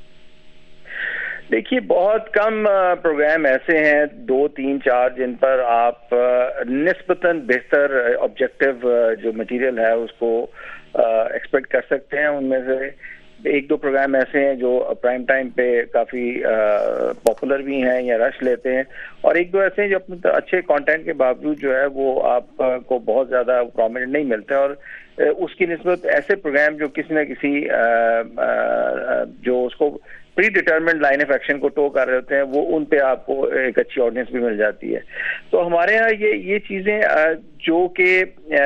دیکھیے، بہت کم پروگرام ایسے ہیں، 2 3 4 جن پر آپ نسبتاً بہتر آبجیکٹو جو مٹیریل ہے اس کو ایکسپیکٹ کر سکتے ہیں۔ ان میں سے 1-2 پروگرام ایسے ہیں جو پرائم ٹائم پہ کافی پاپولر بھی ہیں یا رش لیتے ہیں، اور 1-2 ایسے ہیں جو اپنے اچھے کانٹینٹ کے باوجود جو ہے وہ آپ کو بہت زیادہ پرومیننٹ نہیں ملتے، اور اس کی نسبت ایسے پروگرام جو کسی نہ کسی جو اس کو predetermined line of action کو ٹو کر رہے ہوتے ہیں، وہ ان پہ آپ کو ایک اچھی آڈینس بھی مل جاتی ہے۔ تو ہمارے یہاں یہ چیزیں جو کہ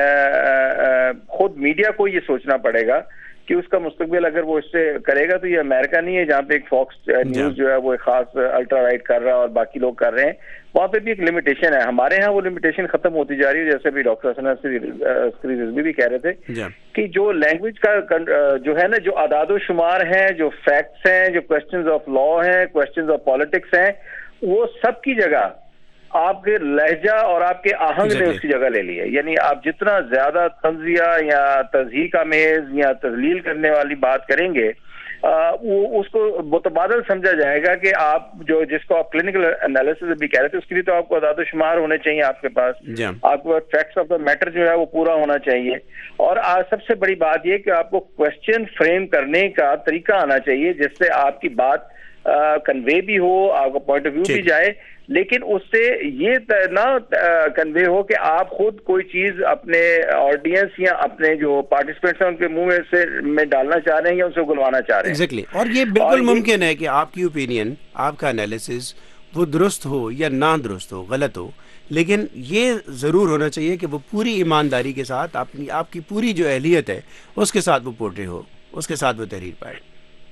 خود میڈیا کو یہ سوچنا پڑے گا کہ اس کا مستقبل اگر وہ اس سے کرے گا، تو یہ امریکہ نہیں ہے جہاں پہ ایک فاکس نیوز جو ہے وہ ایک خاص الٹرا رائٹ کر رہا ہے اور باقی لوگ کر رہے ہیں، وہاں پہ بھی ایک لمیٹیشن ہے۔ ہمارے ہاں وہ لمیٹیشن ختم ہوتی جا رہی ہے، جیسے بھی ڈاکٹر حسن بھی کہہ رہے تھے کہ جو لینگویج کا جو ہے نا، جو اعداد و شمار ہیں، جو فیکٹس ہیں، جو کوسچنز آف لا ہیں، کوسچنز آف پالیٹکس ہیں، وہ سب کی جگہ آپ کے لہجہ اور آپ کے آہنگ نے اس کی جگہ لے لی ہے۔ یعنی آپ جتنا زیادہ تنزیہ یا تضحیق آمیز یا تذلیل کرنے والی بات کریں گے، وہ اس کو متبادل سمجھا جائے گا کہ آپ جس کو آپ کلینکل انالیسس بھی کہہ رہے تھے، اس کے لیے تو آپ کو اعداد و شمار ہونے چاہیے، آپ کے پاس آپ کو فیکٹس آف دا میٹر جو ہے وہ پورا ہونا چاہیے، اور سب سے بڑی بات یہ کہ آپ کو کوسچن فریم کرنے کا طریقہ آنا چاہیے جس سے آپ کی بات کنوے بھی ہو، آپ کا پوائنٹ آف ویو بھی جائے، لیکن اس سے یہ نہ کنوے ہو کہ آپ خود کوئی چیز اپنے آڈینس یا اپنے جو پارٹیسپینٹس ہیں ان کے منہ میں ڈالنا چاہ رہے ہیں یا ان سے گلوانا چاہ رہے ہیں۔ ایگزیکٹلی، اور یہ بالکل ممکن ہے کہ آپ کی اوپینین، آپ کا انالیسس وہ درست ہو یا نہ درست ہو، غلط ہو، لیکن یہ ضرور ہونا چاہیے کہ وہ پوری ایمانداری کے ساتھ آپ کی پوری جو اہلیت ہے اس کے ساتھ وہ پورٹری ہو، اس کے ساتھ وہ تحریر پائے۔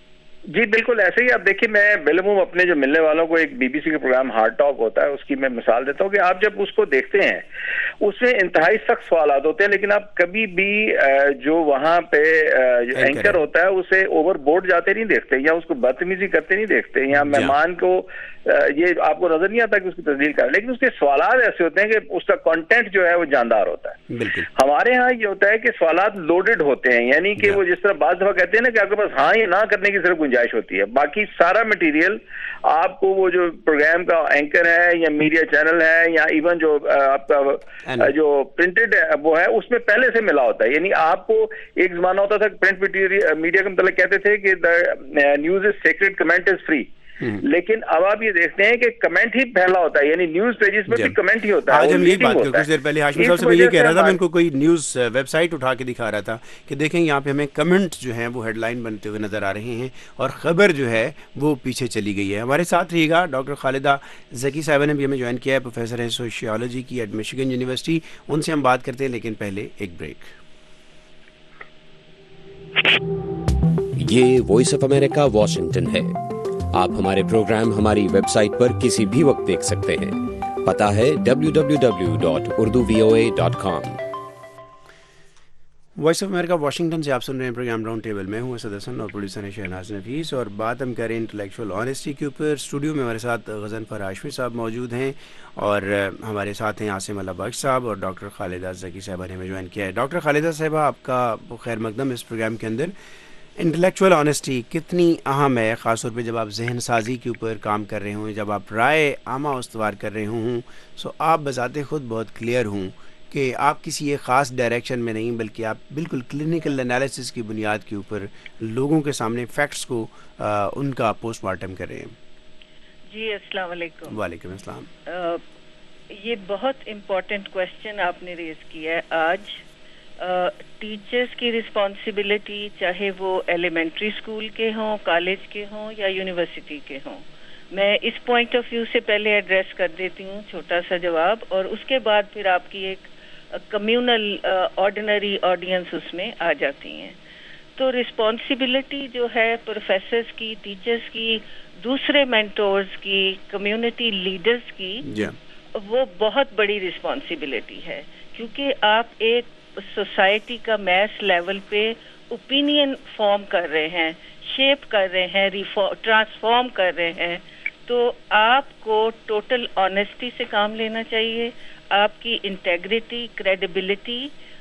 جی بالکل ایسے ہی. آپ دیکھیے میں بالعموم اپنے جو ملنے والوں کو ایک BBC کا پروگرام ہارڈ ٹاک ہوتا ہے اس کی میں مثال دیتا ہوں کہ آپ جب اس کو دیکھتے ہیں اس میں انتہائی سخت سوالات ہوتے ہیں, لیکن آپ کبھی بھی جو وہاں پہ اینکر ہوتا ہے اسے اوور بورڈ جاتے نہیں دیکھتے, یا اس کو بدتمیزی کرتے نہیں دیکھتے, یا مہمان کو یہ آپ کو نظر نہیں آتا کہ اس کی تسلیل کرے, لیکن اس کے سوالات ایسے ہوتے ہیں کہ اس کا کنٹینٹ جو ہے وہ جاندار ہوتا ہے. ہمارے ہاں یہ ہوتا ہے کہ سوالات لوڈڈ ہوتے ہیں, یعنی کہ وہ جس طرح بعض دفعہ کہتے ہیں نا کہ آپ کے پاس ہاں یا نہ کرنے کی صرف گنجائش ہوتی ہے, باقی سارا مٹیریل آپ کو وہ جو پروگرام کا اینکر ہے یا میڈیا چینل ہے یا ایون جو آپ کا جو پرنٹڈ وہ ہے اس میں پہلے سے ملا ہوتا ہے. یعنی آپ کو ایک زمانہ ہوتا تھا پرنٹ میڈیا کے متعلق کہتے تھے کہ news is sacred, comment is free, لیکن اب آپ یہ دیکھتے ہیں کہ کمنٹ ہی پھیلا ہوتا ہے, یعنی نیوز پیجز میں بھی کمنٹ ہی ہوتا ہے. آج ہم یہ بات کر کچھ دیر پہلے ہاشمی صاحب سے میں یہ کہہ رہا تھا, میں ان کو کوئی نیوز ویب سائٹ اٹھا کے دکھا رہا تھا کہ دیکھیں یہاں پہ ہمیں کمنٹ جو ہیں وہ ہیڈ لائن بنتے ہوئے نظر آ رہے ہیں اور خبر جو ہے وہ پیچھے چلی گئی ہے. ہمارے ساتھ رہیے گا ڈاکٹر خالدہ ذکی صاحبہ نے بھی ہمیں جوائن کیا ہے, پروفیسر ہیں سوشیالوجی کی ایٹ مشیگن یونیورسٹی. ان سے ہم بات کرتے ہیں لیکن پہلے ایک بریک. یہ وائس آف امریکہ واشنگٹن ہے. آپ ہمارے پروگرام ہماری ویب سائٹ پر کسی بھی وقت دیکھ سکتے ہیں. پتہ ہے www.urduvoa.com. Voice of America Washington سے آپ سن رہے ہیں پروگرام راؤنڈ ٹیبل. میں ہوں اسد حسن اور پروڈیوسر ہیں شہناز نفیس, اور بات ہم کریں انٹلیکچوئل آنیسٹی کے اوپر. اسٹوڈیو میں ہمارے ساتھ غضنفر ہاشمی صاحب موجود ہیں اور ہمارے ساتھ ہیں عاصم اللہ بخش صاحب اور ڈاکٹر خالدہ ذکی صاحبہ نے ہمیں جوائن کیا ہے. ڈاکٹر خالدہ صاحبہ آپ کا خیر مقدم اس پروگرام کے اندر. انٹلیکچوئل آنیسٹی کتنی اہم ہے, خاص طور پہ جب آپ ذہن سازی کے اوپر کام کر رہے ہوں, جب آپ رائے عامہ استوار کر رہے ہوں, سو آپ بذات خود بہت کلیئر ہوں کہ آپ کسی ایک خاص ڈائریکشن میں نہیں بلکہ آپ بالکل کلینکل انالیسس کی بنیاد کے اوپر لوگوں کے سامنے فیکٹس کو ان کا پوسٹ مارٹم کر رہے ہیں. جی السلام علیکم. وعلیکم السلام. یہ بہت امپورٹنٹ کویسچن آپ نے ریز کیا ہے آج. ٹیچرز کی رسپانسبلٹی چاہے وہ ایلیمنٹری اسکول کے ہوں, کالج کے ہوں یا یونیورسٹی کے ہوں, میں اس پوائنٹ آف ویو سے پہلے ایڈریس کر دیتی ہوں چھوٹا سا جواب, اور اس کے بعد پھر آپ کی ایک کمیونل آرڈینری آڈینس اس میں آ جاتی ہیں. تو رسپانسبلٹی جو ہے پروفیسرز کی, ٹیچرز کی, دوسرے مینٹورز کی, کمیونٹی لیڈرز کی, وہ بہت بڑی رسپانسبلٹی ہے, کیونکہ آپ ایک سوسائٹی کا میس لیول پہ اوپینین فارم کر رہے ہیں, شیپ کر رہے ہیں, ٹرانسفارم کر رہے ہیں. تو آپ کو ٹوٹل آنیسٹی سے کام لینا چاہیے. آپ کی انٹیگریٹی, کریڈیبلٹی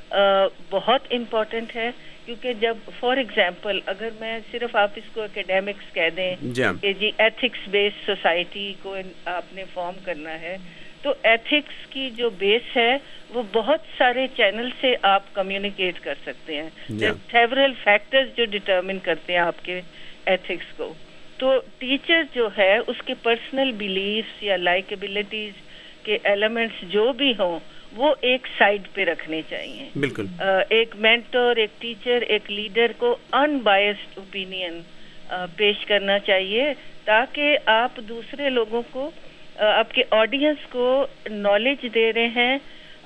بہت امپورٹنٹ ہے, کیونکہ جب فار ایگزامپل اگر میں صرف آپ اس کو اکیڈیمکس کہہ دیں کہ جی ایتھکس بیسڈ سوسائٹی کو آپ نے فارم کرنا ہے, تو ایتھکس کی جو بیس ہے وہ بہت سارے چینل سے آپ کمیونیکیٹ کر سکتے ہیں. سیورل فیکٹرز جو ڈٹرمن کرتے ہیں آپ کے ایتھکس کو. تو ٹیچر جو ہے اس کے پرسنل بیلیفس یا لائکیبلٹیز کے ایلیمنٹس جو بھی ہوں وہ ایک سائڈ پہ رکھنے چاہیے. بالکل. ایک مینٹور, ایک ٹیچر, ایک لیڈر کو ان بائسڈ اوپینین پیش کرنا چاہیے, تاکہ آپ دوسرے لوگوں کو, آپ کے آڈینس کو نالج دے رہے ہیں,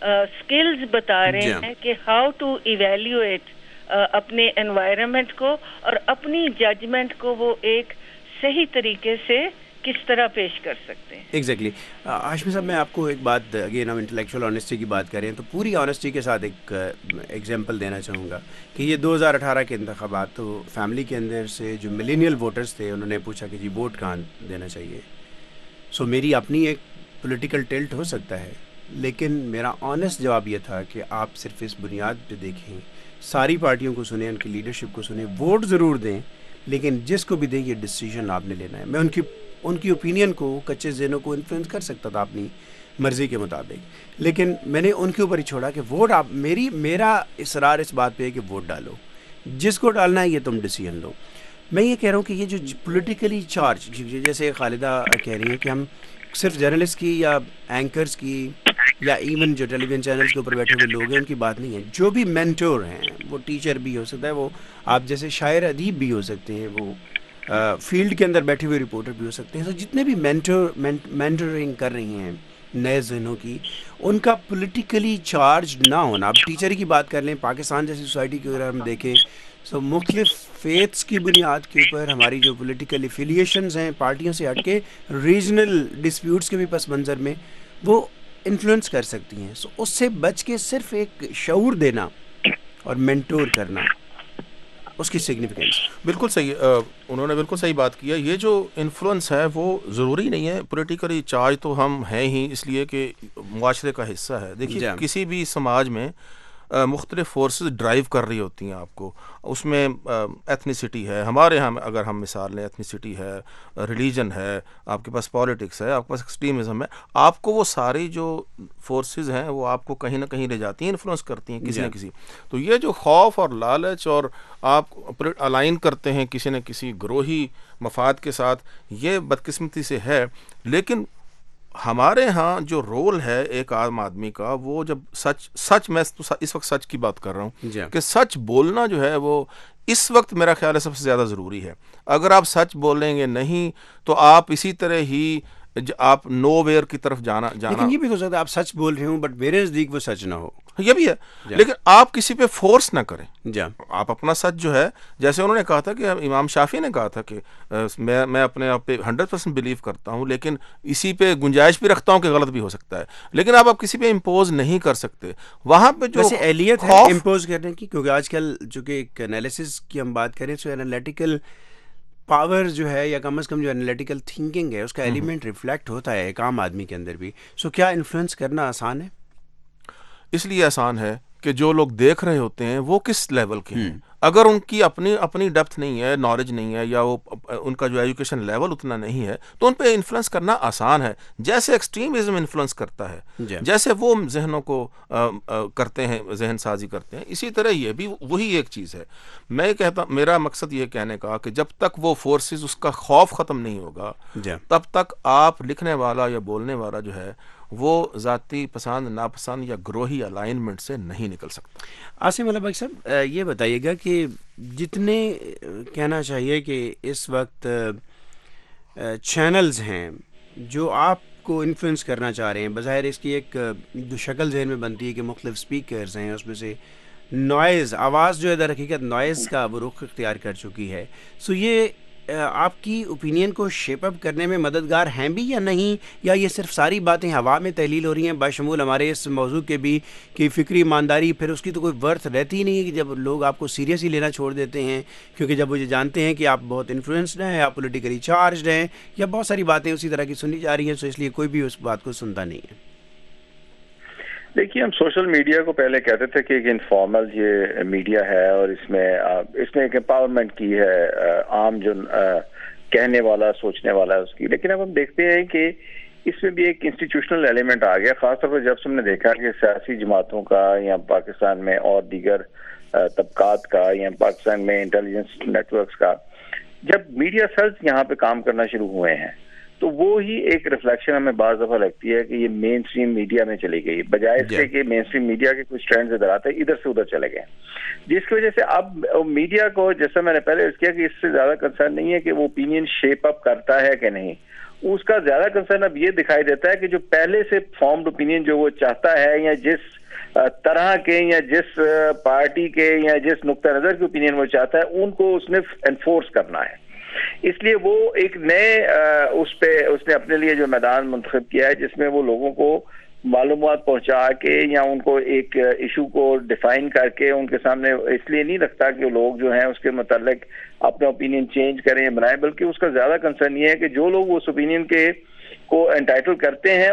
اسکلز بتا رہے ہیں کہ ہاؤ ٹو ایویلیویٹ اپنے انوائرمنٹ کو, اور اپنی ججمنٹ کو وہ ایک صحیح طریقے سے کس طرح پیش کر سکتے ہیں. ایگزیکٹلی. ہاشمی صاحب میں آپ کو ایک بات, اگین ہم انٹلیکچوئل آنیسٹی کی بات کریں تو پوری آنیسٹی کے ساتھ ایک ایگزامپل دینا چاہوں گا کہ یہ 2018 کے انتخابات, تو فیملی کے اندر سے جو ملینیل ووٹرز تھے انہوں نے پوچھا کہ جی ووٹ کہاں دینا چاہیے. سو میری اپنی ایک پولیٹیکل ٹلٹ ہو سکتا ہے, لیکن میرا آنیسٹ جواب یہ تھا کہ آپ صرف اس بنیاد پہ دیکھیں, ساری پارٹیوں کو سنیں, ان کی لیڈرشپ کو سنیں, ووٹ ضرور دیں, لیکن جس کو بھی دیں یہ ڈیسیجن آپ نے لینا ہے. میں ان کی اوپینین کو, کچے ذہنوں کو انفلوئنس کر سکتا تھا اپنی مرضی کے مطابق, لیکن میں نے ان کے اوپر ہی چھوڑا کہ ووٹ آپ, میرا اصرار اس بات پہ ہے کہ ووٹ ڈالو, جس کو ڈالنا ہے یہ تم ڈیسیجن لو. میں یہ کہہ رہا ہوں کہ یہ جو پولیٹیکلی چارج, جیسے خالدہ کہہ رہی ہیں کہ ہم صرف جرنلسٹ کی یا اینکرز کی یا ایون جو ٹیلی ویژن چینلز کے اوپر بیٹھے ہوئے لوگ ہیں ان کی بات نہیں ہے. جو بھی مینٹور ہیں, وہ ٹیچر بھی ہو سکتا ہے, وہ آپ جیسے شاعر ادیب بھی ہو سکتے ہیں, وہ فیلڈ کے اندر بیٹھے ہوئے رپورٹر بھی ہو سکتے ہیں. تو جتنے بھی مینٹورنگ کر رہی ہیں نئے ذہنوں کی, ان کا پولیٹیکلی چارج نہ ہونا. اب ٹیچر کی بات کر لیں, پاکستان جیسی سوسائٹی کی اگر ہم دیکھیں مختلف فیتھس کی بنیاد کے اوپر ہماری جو پولیٹیکل افیلیشنز ہیں پارٹیوں سے ہٹ کے ریجنل ڈسپیوٹس کے بھی پس منظر میں وہ انفلوئنس کر سکتی ہیں. اس سے بچ کے صرف ایک شعور دینا اور مینٹور کرنا, اس کی سگنیفیکینس. بالکل صحیح, انہوں نے بالکل صحیح بات کی ہے. یہ جو انفلوئنس ہے وہ ضروری نہیں ہے, پولیٹیکلی چارج تو ہم ہیں ہی اس لیے کہ معاشرے کا حصہ ہے. دیکھیے کسی بھی سماج میں مختلف فورسز ڈرائیو کر رہی ہوتی ہیں آپ کو. اس میں ایتھنیسٹی ہے, ہمارے یہاں اگر ہم مثال لیں ایتھنیسٹی ہے, ریلیجن ہے, آپ کے پاس پالیٹکس ہے, آپ کے پاس ایکسٹریمزم ہے. آپ کو وہ ساری جو فورسز ہیں وہ آپ کو کہیں نہ کہیں لے جاتی ہیں, انفلوئنس کرتی ہیں کسی نہ کسی. تو یہ جو خوف اور لالچ اور آپ الائن کرتے ہیں کسی نہ کسی گروہی مفاد کے ساتھ, یہ بدقسمتی سے ہے. لیکن ہمارے ہاں جو رول ہے ایک عام آدمی کا, وہ جب سچ میں اس وقت سچ کی بات کر رہا ہوں کہ سچ بولنا جو ہے وہ اس وقت میرا خیال ہے سب سے زیادہ ضروری ہے. اگر آپ سچ بولیں گے نہیں تو آپ اسی طرح ہی آپ نو ویئر کی طرف جانا. لیکن یہ بھی ہو سکتا ہے آپ سچ بول رہے ہوں بٹ میرے نزدیک وہ سچ نہ ہو, یہ بھی ہے. لیکن آپ کسی پہ فورس نہ کریں. آپ اپنا سچ جو ہے, جیسے انہوں نے کہا تھا کہ امام شافعی نے کہا تھا کہ میں اپنے آپ پہ 100% بلیو کرتا ہوں, لیکن اسی پہ گنجائش بھی رکھتا ہوں کہ غلط بھی ہو سکتا ہے. لیکن آپ کسی پہ امپوز نہیں کر سکتے. وہاں پہ جو اہلیت ہے امپوز کرنے کی, کیونکہ آج کل جو کہ ایک انالیسس کی ہم بات کریں تو انالیٹیکل پاور جو ہے یا کم از کم جو انالیٹیکل تھنکنگ ہے اس کا ایلیمنٹ ریفلیکٹ ہوتا ہے ایک عام آدمی کے اندر بھی. کیا انفلوئنس کرنا آسان ہے؟ اس لیے آسان ہے کہ جو لوگ دیکھ رہے ہوتے ہیں وہ کس لیول کے ہیں. اگر ان کی اپنی ڈیپتھ نہیں ہے, نالج نہیں ہے, یا وہ ان کا جو ایجوکیشن لیول اتنا نہیں ہے, تو ان پہ انفلوئنس کرنا آسان ہے. جیسے ایکسٹریمزم انفلوئنس کرتا ہے, جیسے وہ ذہنوں کو کرتے ہیں, ذہن سازی کرتے ہیں, اسی طرح یہ بھی وہی ایک چیز ہے. میں کہتا, میرا مقصد یہ کہنے کا کہ جب تک وہ فورسز, اس کا خوف ختم نہیں ہوگا تب تک آپ لکھنے والا یا بولنے والا جو ہے وہ ذاتی پسند ناپسند یا گروہی الائنمنٹ سے نہیں نکل سکتا. عاصم اللہ بخش صاحب, یہ بتائیے گا کہ جتنے کہنا چاہیے کہ اس وقت چینلز ہیں جو آپ کو انفلوئنس کرنا چاہ رہے ہیں, بظاہر اس کی ایک جو شکل ذہن میں بنتی ہے کہ مختلف سپیکرز ہیں, اس میں سے نوائز, آواز جو ہے در حقیقت نوائز کا وہ رخ اختیار کر چکی ہے. یہ آپ کی اوپینین کو شیپ اپ کرنے میں مددگار ہیں بھی یا نہیں, یا یہ صرف ساری باتیں ہوا میں تحلیل ہو رہی ہیں بشمول ہمارے اس موضوع کے بھی کہ فکری ایمانداری, پھر اس کی تو کوئی ورتھ رہتی ہی نہیں ہے کہ جب لوگ آپ کو سیریسلی لینا چھوڑ دیتے ہیں, کیونکہ جب وہ یہ جانتے ہیں کہ آپ بہت انفلوئنسڈ ہیں, آپ پولیٹیکلی چارجڈ ہیں, یا بہت ساری باتیں اسی طرح کی سنی جا رہی ہیں, تو اس لیے کوئی بھی اس بات کو سنتا نہیں ہے. دیکھیے, ہم سوشل میڈیا کو پہلے کہتے تھے کہ ایک انفارمل یہ میڈیا ہے اور اس میں ایک امپاورمنٹ کی ہے, عام جو کہنے والا سوچنے والا ہے اس کی. لیکن اب ہم دیکھتے ہیں کہ اس میں بھی ایک انسٹیٹیوشنل ایلیمنٹ آ گیا, خاص طور پر جب ہم نے دیکھا کہ سیاسی جماعتوں کا یا پاکستان میں اور دیگر طبقات کا یا پاکستان میں انٹیلیجنس نیٹ ورکس کا جب میڈیا سیلز یہاں پہ کام کرنا شروع ہوئے ہیں تو وہ ہی ایک ریفلیکشن ہمیں بعض دفعہ لگتی ہے کہ یہ مین اسٹریم میڈیا میں چلی گئی, بجائے اس کے کہ مین اسٹریم میڈیا کے کچھ ٹرینڈز ادھر آتے ہیں, ادھر سے ادھر چلے گئے, جس کی وجہ سے اب میڈیا کو, جیسا میں نے پہلے اس کیا کہ اس سے زیادہ کنسرن نہیں ہے کہ وہ اوپینین شیپ اپ کرتا ہے کہ نہیں, اس کا زیادہ کنسرن اب یہ دکھائی دیتا ہے کہ جو پہلے سے فارمڈ اوپینین جو وہ چاہتا ہے یا جس طرح کے یا جس پارٹی کے یا جس نقطہ نظر کے اوپینین وہ چاہتا ہے ان کو اس نے انفورس کرنا ہے. اس لیے وہ ایک نئے اس نے اپنے لیے جو میدان منتخب کیا ہے جس میں وہ لوگوں کو معلومات پہنچا کے یا ان کو ایک ایشو کو ڈیفائن کر کے ان کے سامنے اس لیے نہیں رکھتا کہ لوگ جو ہیں اس کے متعلق اپنا اوپینین چینج کریں بنائیں, بلکہ اس کا زیادہ کنسرن یہ ہے کہ جو لوگ اس اوپینین کو انٹائٹل کرتے ہیں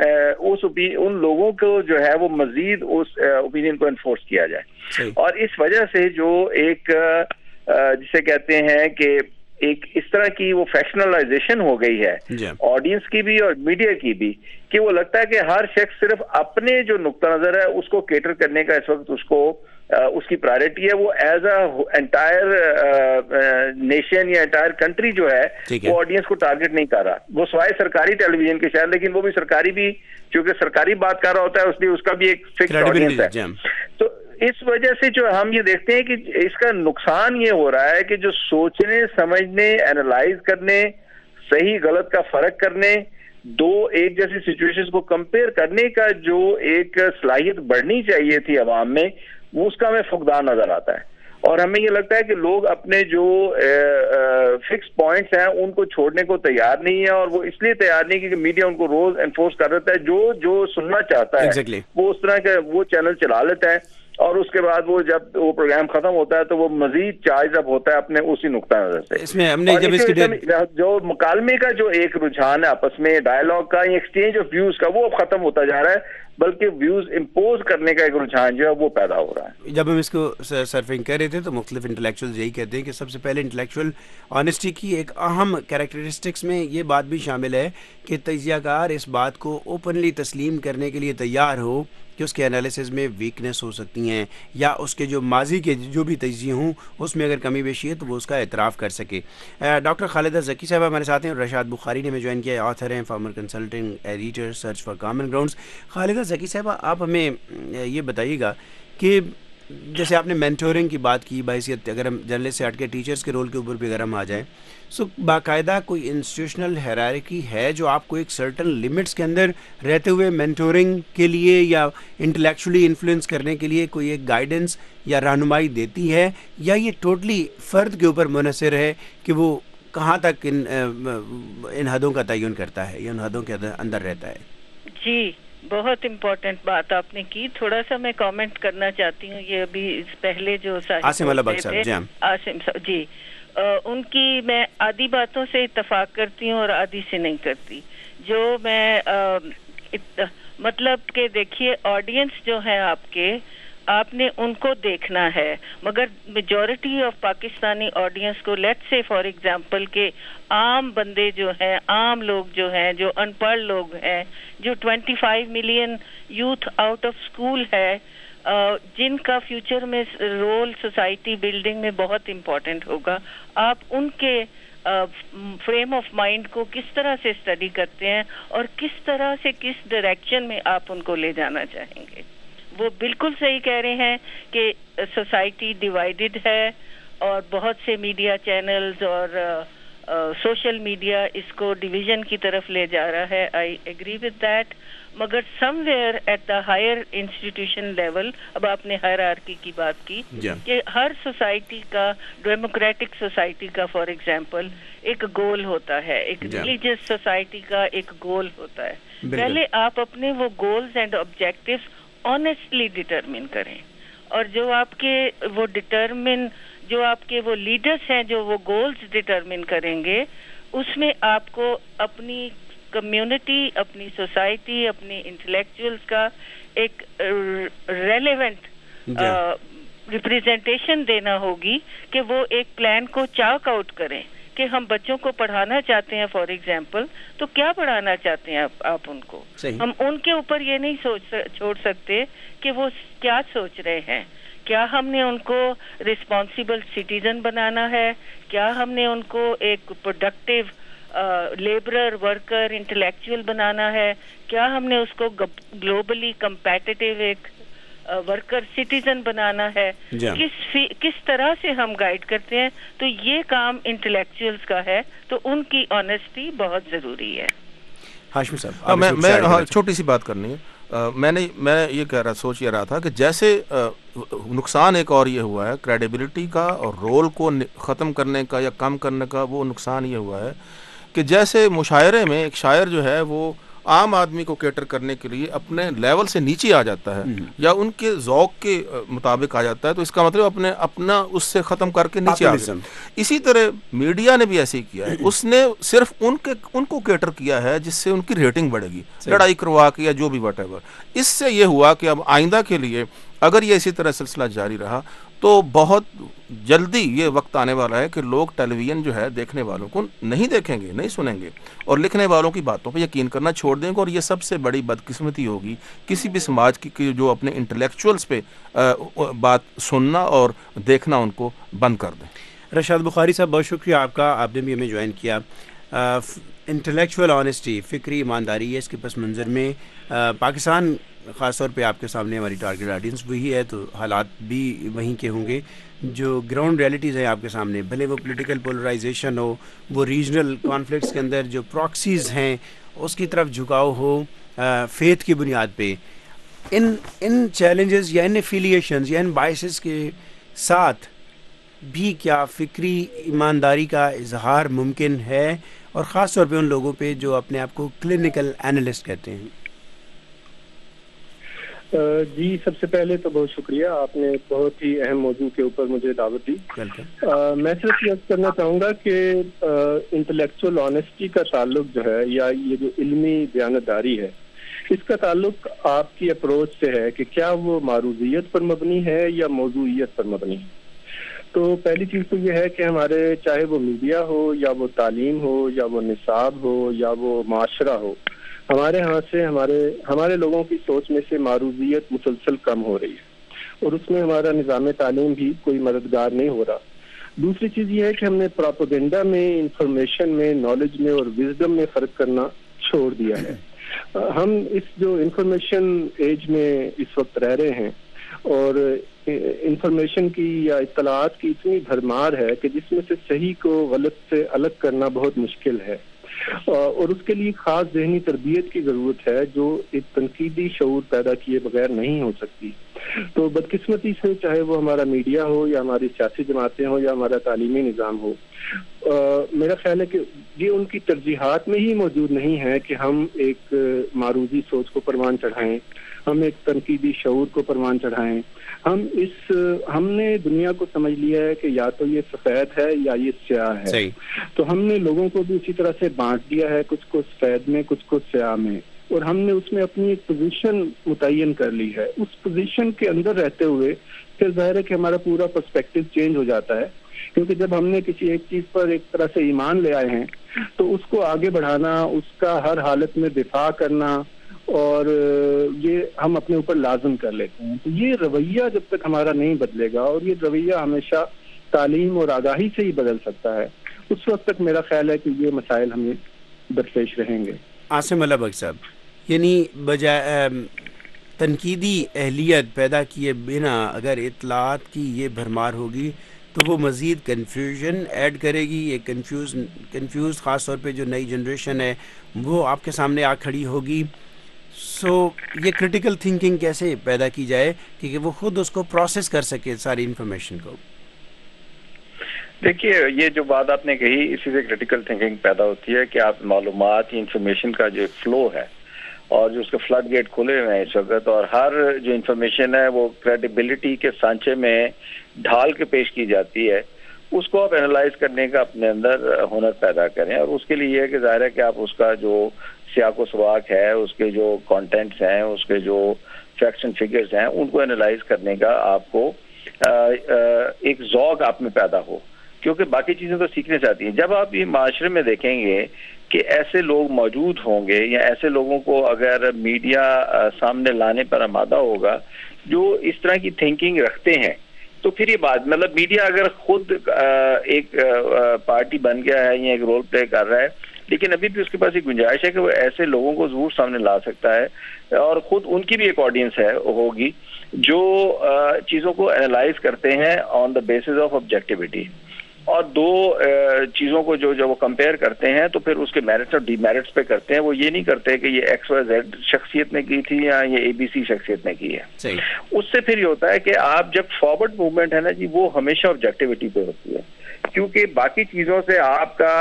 ان لوگوں کو جو ہے وہ مزید اس اوپینین کو انفورس کیا جائے. اور اس وجہ سے جو ایک جسے کہتے ہیں کہ ایک اس طرح کی وہ فیکشنلائزیشن ہو گئی ہے آڈینس کی بھی اور میڈیا کی بھی, کہ وہ لگتا ہے کہ ہر شخص صرف اپنے جو نقطہ نظر ہے اس کو کیٹر کرنے کا اس وقت اس کی پرائرٹی ہے. وہ ایز اے انٹائر نیشن یا انٹائر کنٹری جو ہے وہ آڈینس کو ٹارگٹ نہیں کر رہا, وہ سوائے سرکاری ٹیلی ویژن کے شاید, لیکن وہ بھی سرکاری بھی چونکہ سرکاری بات کر رہا ہوتا ہے اس لیے اس کا بھی ایک فکس آڈینس ہے. تو اس وجہ سے جو ہم یہ دیکھتے ہیں کہ اس کا نقصان یہ ہو رہا ہے کہ جو سوچنے سمجھنے اینالائز کرنے صحیح غلط کا فرق کرنے دو ایک جیسی سچویشنز کو کمپیئر کرنے کا جو ایک صلاحیت بڑھنی چاہیے تھی عوام میں, وہ اس کا ہمیں فقدان نظر آتا ہے. اور ہمیں یہ لگتا ہے کہ لوگ اپنے جو فکس پوائنٹس ہیں ان کو چھوڑنے کو تیار نہیں ہے, اور وہ اس لیے تیار نہیں کیونکہ میڈیا ان کو روز انفورس کر دیتا ہے, جو سننا چاہتا ہے وہ اس طرح کے وہ چینل چلا لیتا ہے, اور اس کے بعد وہ جب وہ پروگرام ختم ہوتا ہے تو وہ مزید چارج اپ ہوتا ہے اپنے اسی نقطہ نظر سے. اس میں ہم نے جو مکالمے کا جو ایک رجحان ہے آپس میں ڈائلاگ کا, ایکسچینج آف ویوز کا, وہ اب ختم ہوتا جا رہا ہے, بلکہ ویوز امپوز کرنے کا ایک رجحان جو ہے وہ پیدا ہو رہا ہے. جب ہم اس کو سرفنگ کر رہے تھے تو مختلف انٹلیکچوئلز یہی کہتے ہیں کہ سب سے پہلے انٹلیکچوئل آنیسٹی کی ایک اہم کریکٹرسٹکس میں یہ بات بھی شامل ہے کہ تجزیہ کار اس بات کو اوپنلی تسلیم کرنے کے لیے تیار ہو کہ اس کے انالیسز میں ویکنیس ہو سکتی ہیں, یا اس کے جو ماضی کے جو بھی تجزیے ہوں اس میں اگر کمی بیشی ہے تو وہ اس کا اعتراف کر سکے. ڈاکٹر خالدہ ذکی صاحبہ ہمارے ساتھ ہیں, اور رشاد بخاری نے ہمیں جوائن کیا, آتھر ہیں, former consulting editor, search for common grounds. Khalida Zaki صاحبہ, آپ ہمیں یہ بتائیے گا کہ جیسے آپ نے مینٹورنگ کی بات کی, بحیثیت اگر ہم جرنلسٹ سے ہٹ کے ٹیچرز کے رول کے اوپر بھی اگر ہم آ جائیں, سو باقاعدہ کوئی انسٹیٹیوشنل ہیرارکی ہے جو آپ کو ایک سرٹن لمٹس کے اندر رہتے ہوئے مینٹورنگ کے لیے یا انٹلیکچولی انفلوئنس کرنے کے لیے کوئی ایک گائیڈنس یا رہنمائی دیتی ہے, یا یہ ٹوٹلی فرد کے اوپر منحصر ہے کہ وہ کہاں تک ان حدوں کا تعین کرتا ہے یا ان حدوں کے اندر رہتا ہے؟ جی, بہت امپورٹنٹ بات آپ نے کی. تھوڑا سا میں کامنٹ کرنا چاہتی ہوں. یہ ابھی پہلے جو عاصم جی, ان کی میں آدھی باتوں سے اتفاق کرتی ہوں اور آدھی سے نہیں کرتی. جو میں مطلب کہ دیکھیے, آڈینس جو ہے آپ نے ان کو دیکھنا ہے, مگر میجورٹی آف پاکستانی آڈینس کو, لیٹ سے فار ایگزامپل کہ عام بندے جو ہیں, عام لوگ جو ہیں, جو ان پڑھ لوگ ہیں, جو 25 million youth out of school ہے, جن کا فیوچر میں رول سوسائٹی بلڈنگ میں بہت امپورٹنٹ ہوگا, آپ ان کے فریم آف مائنڈ کو کس طرح سے اسٹڈی کرتے ہیں اور کس طرح سے کس ڈائریکشن میں آپ ان کو لے جانا چاہیں گے. وہ بالکل صحیح کہہ رہے ہیں کہ سوسائٹی ڈیوائیڈڈ ہے اور بہت سے میڈیا چینلز اور سوشل میڈیا اس کو ڈویژن کی طرف لے جا رہا ہے. آئی ایگری ود دیٹ, مگر somewhere at the higher institution level, اب آپ نے ہائرارکی کی بات کی کہ ہر سوسائٹی کا, ڈیموکریٹک سوسائٹی کا فار ایگزامپل ایک گول ہوتا ہے, ایک ریلیجیس سوسائٹی کا ایک گول ہوتا ہے. پہلے آپ اپنے وہ goals and objectives honestly determine کریں, اور جو آپ کے وہ لیڈرز ہیں جو وہ گولز ڈٹرمن کریں گے, اس میں آپ کو اپنی کمیونٹی, اپنی سوسائٹی, اپنی انٹلیکچوئلز کا ایک ریلیونٹ ریپریزنٹیشن دینا ہوگی کہ وہ ایک پلان کو چاک آؤٹ کریں کہ ہم بچوں کو پڑھانا چاہتے ہیں فار ایگزامپل, تو کیا پڑھانا چاہتے ہیں آپ ان کو. ہم ان کے اوپر یہ نہیں چھوڑ سکتے کہ وہ کیا سوچ رہے ہیں. کیا ہم نے ان کو ریسپانسیبل سٹیزن بنانا ہے, کیا ہم نے ان کو ایک پروڈکٹیو لیبرر, ورکر, انٹلیکچوئل بنانا ہے, کیا ہم نے اس کو گلوبلی کمپیٹیٹیو ایک ورکر سٹیزن بنانا ہے, کس طرح سے ہم گائیڈ کرتے ہیں. تو یہ کام انٹلیکچوئلز کا ہے, تو ان کی آنیسٹی بہت ضروری ہے. ہاشمی صاحب, میں چھوٹی سی بات کرنی ہے. میں یہ سوچ یہ رہا تھا کہ جیسے نقصان ایک اور یہ ہوا ہے کریڈیبلٹی کا اور رول کو ختم کرنے کا یا کم کرنے کا, وہ نقصان یہ ہوا ہے کہ جیسے مشاعرے میں ایک شاعر جو ہے وہ عام آدمی کو کیٹر کرنے کے لیے اپنے لیول سے نیچے آ جاتا ہے یا ان کے ذوق کے مطابق آ جاتا ہے, تو اس کا مطلب اپنا اس سے ختم کر کے نیچے آ گیا. اسی طرح میڈیا نے بھی ایسے ہی کیا ہے, اس نے صرف ان کو کیٹر کیا ہے جس سے ان کی ریٹنگ بڑھے گی, لڑائی کروا کے یا جو بھی وٹ ایور. اس سے یہ ہوا کہ اب آئندہ کے لیے اگر یہ اسی طرح سلسلہ جاری رہا تو بہت جلدی یہ وقت آنے والا ہے کہ لوگ ٹیلی ویژن جو ہے دیکھنے والوں کو نہیں دیکھیں گے, نہیں سنیں گے, اور لکھنے والوں کی باتوں پہ یقین کرنا چھوڑ دیں گے. اور یہ سب سے بڑی بدقسمتی ہوگی کسی بھی سماج کی جو اپنے انٹلیکچوئلس پہ بات سننا اور دیکھنا ان کو بند کر دیں. رشاد بخاری صاحب, بہت شکریہ آپ کا, آپ نے بھی ہمیں جوائن کیا. انٹلیکچوئل آنیسٹی, فکری ایمانداری ہے اس کے پس منظر میں پاکستان خاص طور پہ آپ کے سامنے ہماری ٹارگیٹ آڈینس وہی ہے, تو حالات بھی وہیں کے ہوں گے. جو گراؤنڈ ریئلٹیز ہیں آپ کے سامنے, بھلے وہ پولیٹیکل پولرائزیشن ہو, وہ ریجنل کانفلکٹس کے اندر جو پراکسیز ہیں اس کی طرف جھکاؤ ہو فیتھ کی بنیاد پہ, ان چیلنجز یا ان افیلیشنز یا ان بائسز کے ساتھ بھی کیا فکری ایمانداری کا اظہار ممکن ہے، اور خاص طور پہ ان لوگوں پہ جو اپنے آپ کو کلینکل اینالسٹ کہتے ہیں؟ جی، سب سے پہلے تو بہت شکریہ، آپ نے بہت ہی اہم موضوع کے اوپر مجھے دعوت دی۔ میں صرف یہ کرنا چاہوں گا کہ انٹلیکچوئل آنیسٹی کا تعلق جو ہے، یا یہ جو علمی دیانتداری ہے، اس کا تعلق آپ کی اپروچ سے ہے کہ کیا وہ معروضیت پر مبنی ہے یا موضوعیت پر مبنی ہے۔ تو پہلی چیز تو یہ ہے کہ ہمارے چاہے وہ میڈیا ہو یا وہ تعلیم ہو یا وہ نصاب ہو یا وہ معاشرہ ہو، ہمارے ہاں سے ہمارے لوگوں کی سوچ میں سے معروضیت مسلسل کم ہو رہی ہے، اور اس میں ہمارا نظام تعلیم بھی کوئی مددگار نہیں ہو رہا۔ دوسری چیز یہ ہے کہ ہم نے پروپیگنڈا میں، انفارمیشن میں، نالج میں اور وزڈم میں فرق کرنا چھوڑ دیا ہے۔ ہم اس جو انفارمیشن ایج میں اس وقت رہ رہے ہیں، اور انفارمیشن کی یا اطلاعات کی اتنی بھرمار ہے کہ جس میں سے صحیح کو غلط سے الگ کرنا بہت مشکل ہے، اور اس کے لیے خاص ذہنی تربیت کی ضرورت ہے جو ایک تنقیدی شعور پیدا کیے بغیر نہیں ہو سکتی۔ تو بدقسمتی سے چاہے وہ ہمارا میڈیا ہو یا ہماری سیاسی جماعتیں ہوں یا ہمارا تعلیمی نظام ہو، میرا خیال ہے کہ یہ ان کی ترجیحات میں ہی موجود نہیں ہے کہ ہم ایک معروضی سوچ کو پروان چڑھائیں، ہم ایک تنقیدی شعور کو پروان چڑھائیں۔ ہم نے دنیا کو سمجھ لیا ہے کہ یا تو یہ سفید ہے یا یہ سیاہ ہے، تو ہم نے لوگوں کو بھی اسی طرح سے بانٹ دیا ہے، کچھ کو سفید میں، کچھ کو سیاہ میں، اور ہم نے اس میں اپنی ایک پوزیشن متعین کر لی ہے۔ اس پوزیشن کے اندر رہتے ہوئے پھر ظاہر ہے کہ ہمارا پورا پرسپیکٹو چینج ہو جاتا ہے، کیونکہ جب ہم نے کسی ایک چیز پر ایک طرح سے ایمان لے آئے ہیں تو اس کو آگے بڑھانا، اس کا ہر حالت میں دفاع کرنا، اور یہ ہم اپنے اوپر لازم کر لیتے ہیں۔ تو یہ رویہ جب تک ہمارا نہیں بدلے گا، اور یہ رویہ ہمیشہ تعلیم اور آگاہی سے ہی بدل سکتا ہے، اس وقت تک میرا خیال ہے کہ یہ مسائل ہمیں درپیش رہیں گے۔ عاصم اللہ بخش صاحب، یعنی بجائے تنقیدی اہلیت پیدا کیے بنا اگر اطلاعات کی یہ بھرمار ہوگی تو وہ مزید کنفیوژن ایڈ کرے گی۔ یہ کنفیوز خاص طور پہ جو نئی جنریشن ہے وہ آپ کے سامنے آ کھڑی ہوگی۔ یہ کرٹیکل تھنکنگ کیسے پیدا کی جائے کہ وہ خود اس کو پروسیس کر سکے ساری انفارمیشن کو؟ دیکھیے، یہ جو بات آپ نے کہی، اسی سے کرٹیکل تھنکنگ پیدا ہوتی ہے کہ آپ معلومات، انفارمیشن کا جو فلو ہے اور جو اس کے فلڈ گیٹ کھلے ہوئے ہیں اس وقت، اور ہر جو انفارمیشن ہے وہ کریڈیبلٹی کے سانچے میں ڈھال کے پیش کی جاتی ہے، اس کو آپ اینالائز کرنے کا اپنے اندر ہنر پیدا کریں۔ اور اس کے لیے یہ ہے کہ ظاہر ہے کہ آپ اس کا جو سیاق و سباق ہے، اس کے جو کانٹینٹس ہیں، اس کے جو فیکٹس اینڈ فگرز ہیں، ان کو اینالائز کرنے کا آپ کو ایک ذوق آپ میں پیدا ہو، کیونکہ باقی چیزیں تو سیکھنے چاہتی ہیں۔ جب آپ یہ معاشرے میں دیکھیں گے کہ ایسے لوگ موجود ہوں گے، یا ایسے لوگوں کو اگر میڈیا سامنے لانے پر آمادہ ہوگا جو اس طرح کی تھنکنگ رکھتے ہیں، تو پھر یہ بات، مطلب میڈیا اگر خود ایک پارٹی بن گیا ہے یا ایک رول پلے کر رہا ہے، لیکن ابھی بھی اس کے پاس ایک گنجائش ہے کہ وہ ایسے لوگوں کو ضرور سامنے لا سکتا ہے، اور خود ان کی بھی ایک آڈینس ہوگی جو چیزوں کو اینالائز کرتے ہیں on the basis of objectivity, اور دو چیزوں کو جو وہ کمپیئر کرتے ہیں تو پھر اس کے میرٹس اور ڈی میرٹس پہ کرتے ہیں۔ وہ یہ نہیں کرتے کہ یہ ایکس وائی زیڈ شخصیت نے کی تھی یا یہ اے بی سی شخصیت نے کی ہے۔ اس سے پھر یہ ہوتا ہے کہ آپ جب فارورڈ موومنٹ ہے نا جی، وہ ہمیشہ آبجیکٹیوٹی پہ ہوتی ہے، کیونکہ باقی چیزوں سے آپ کا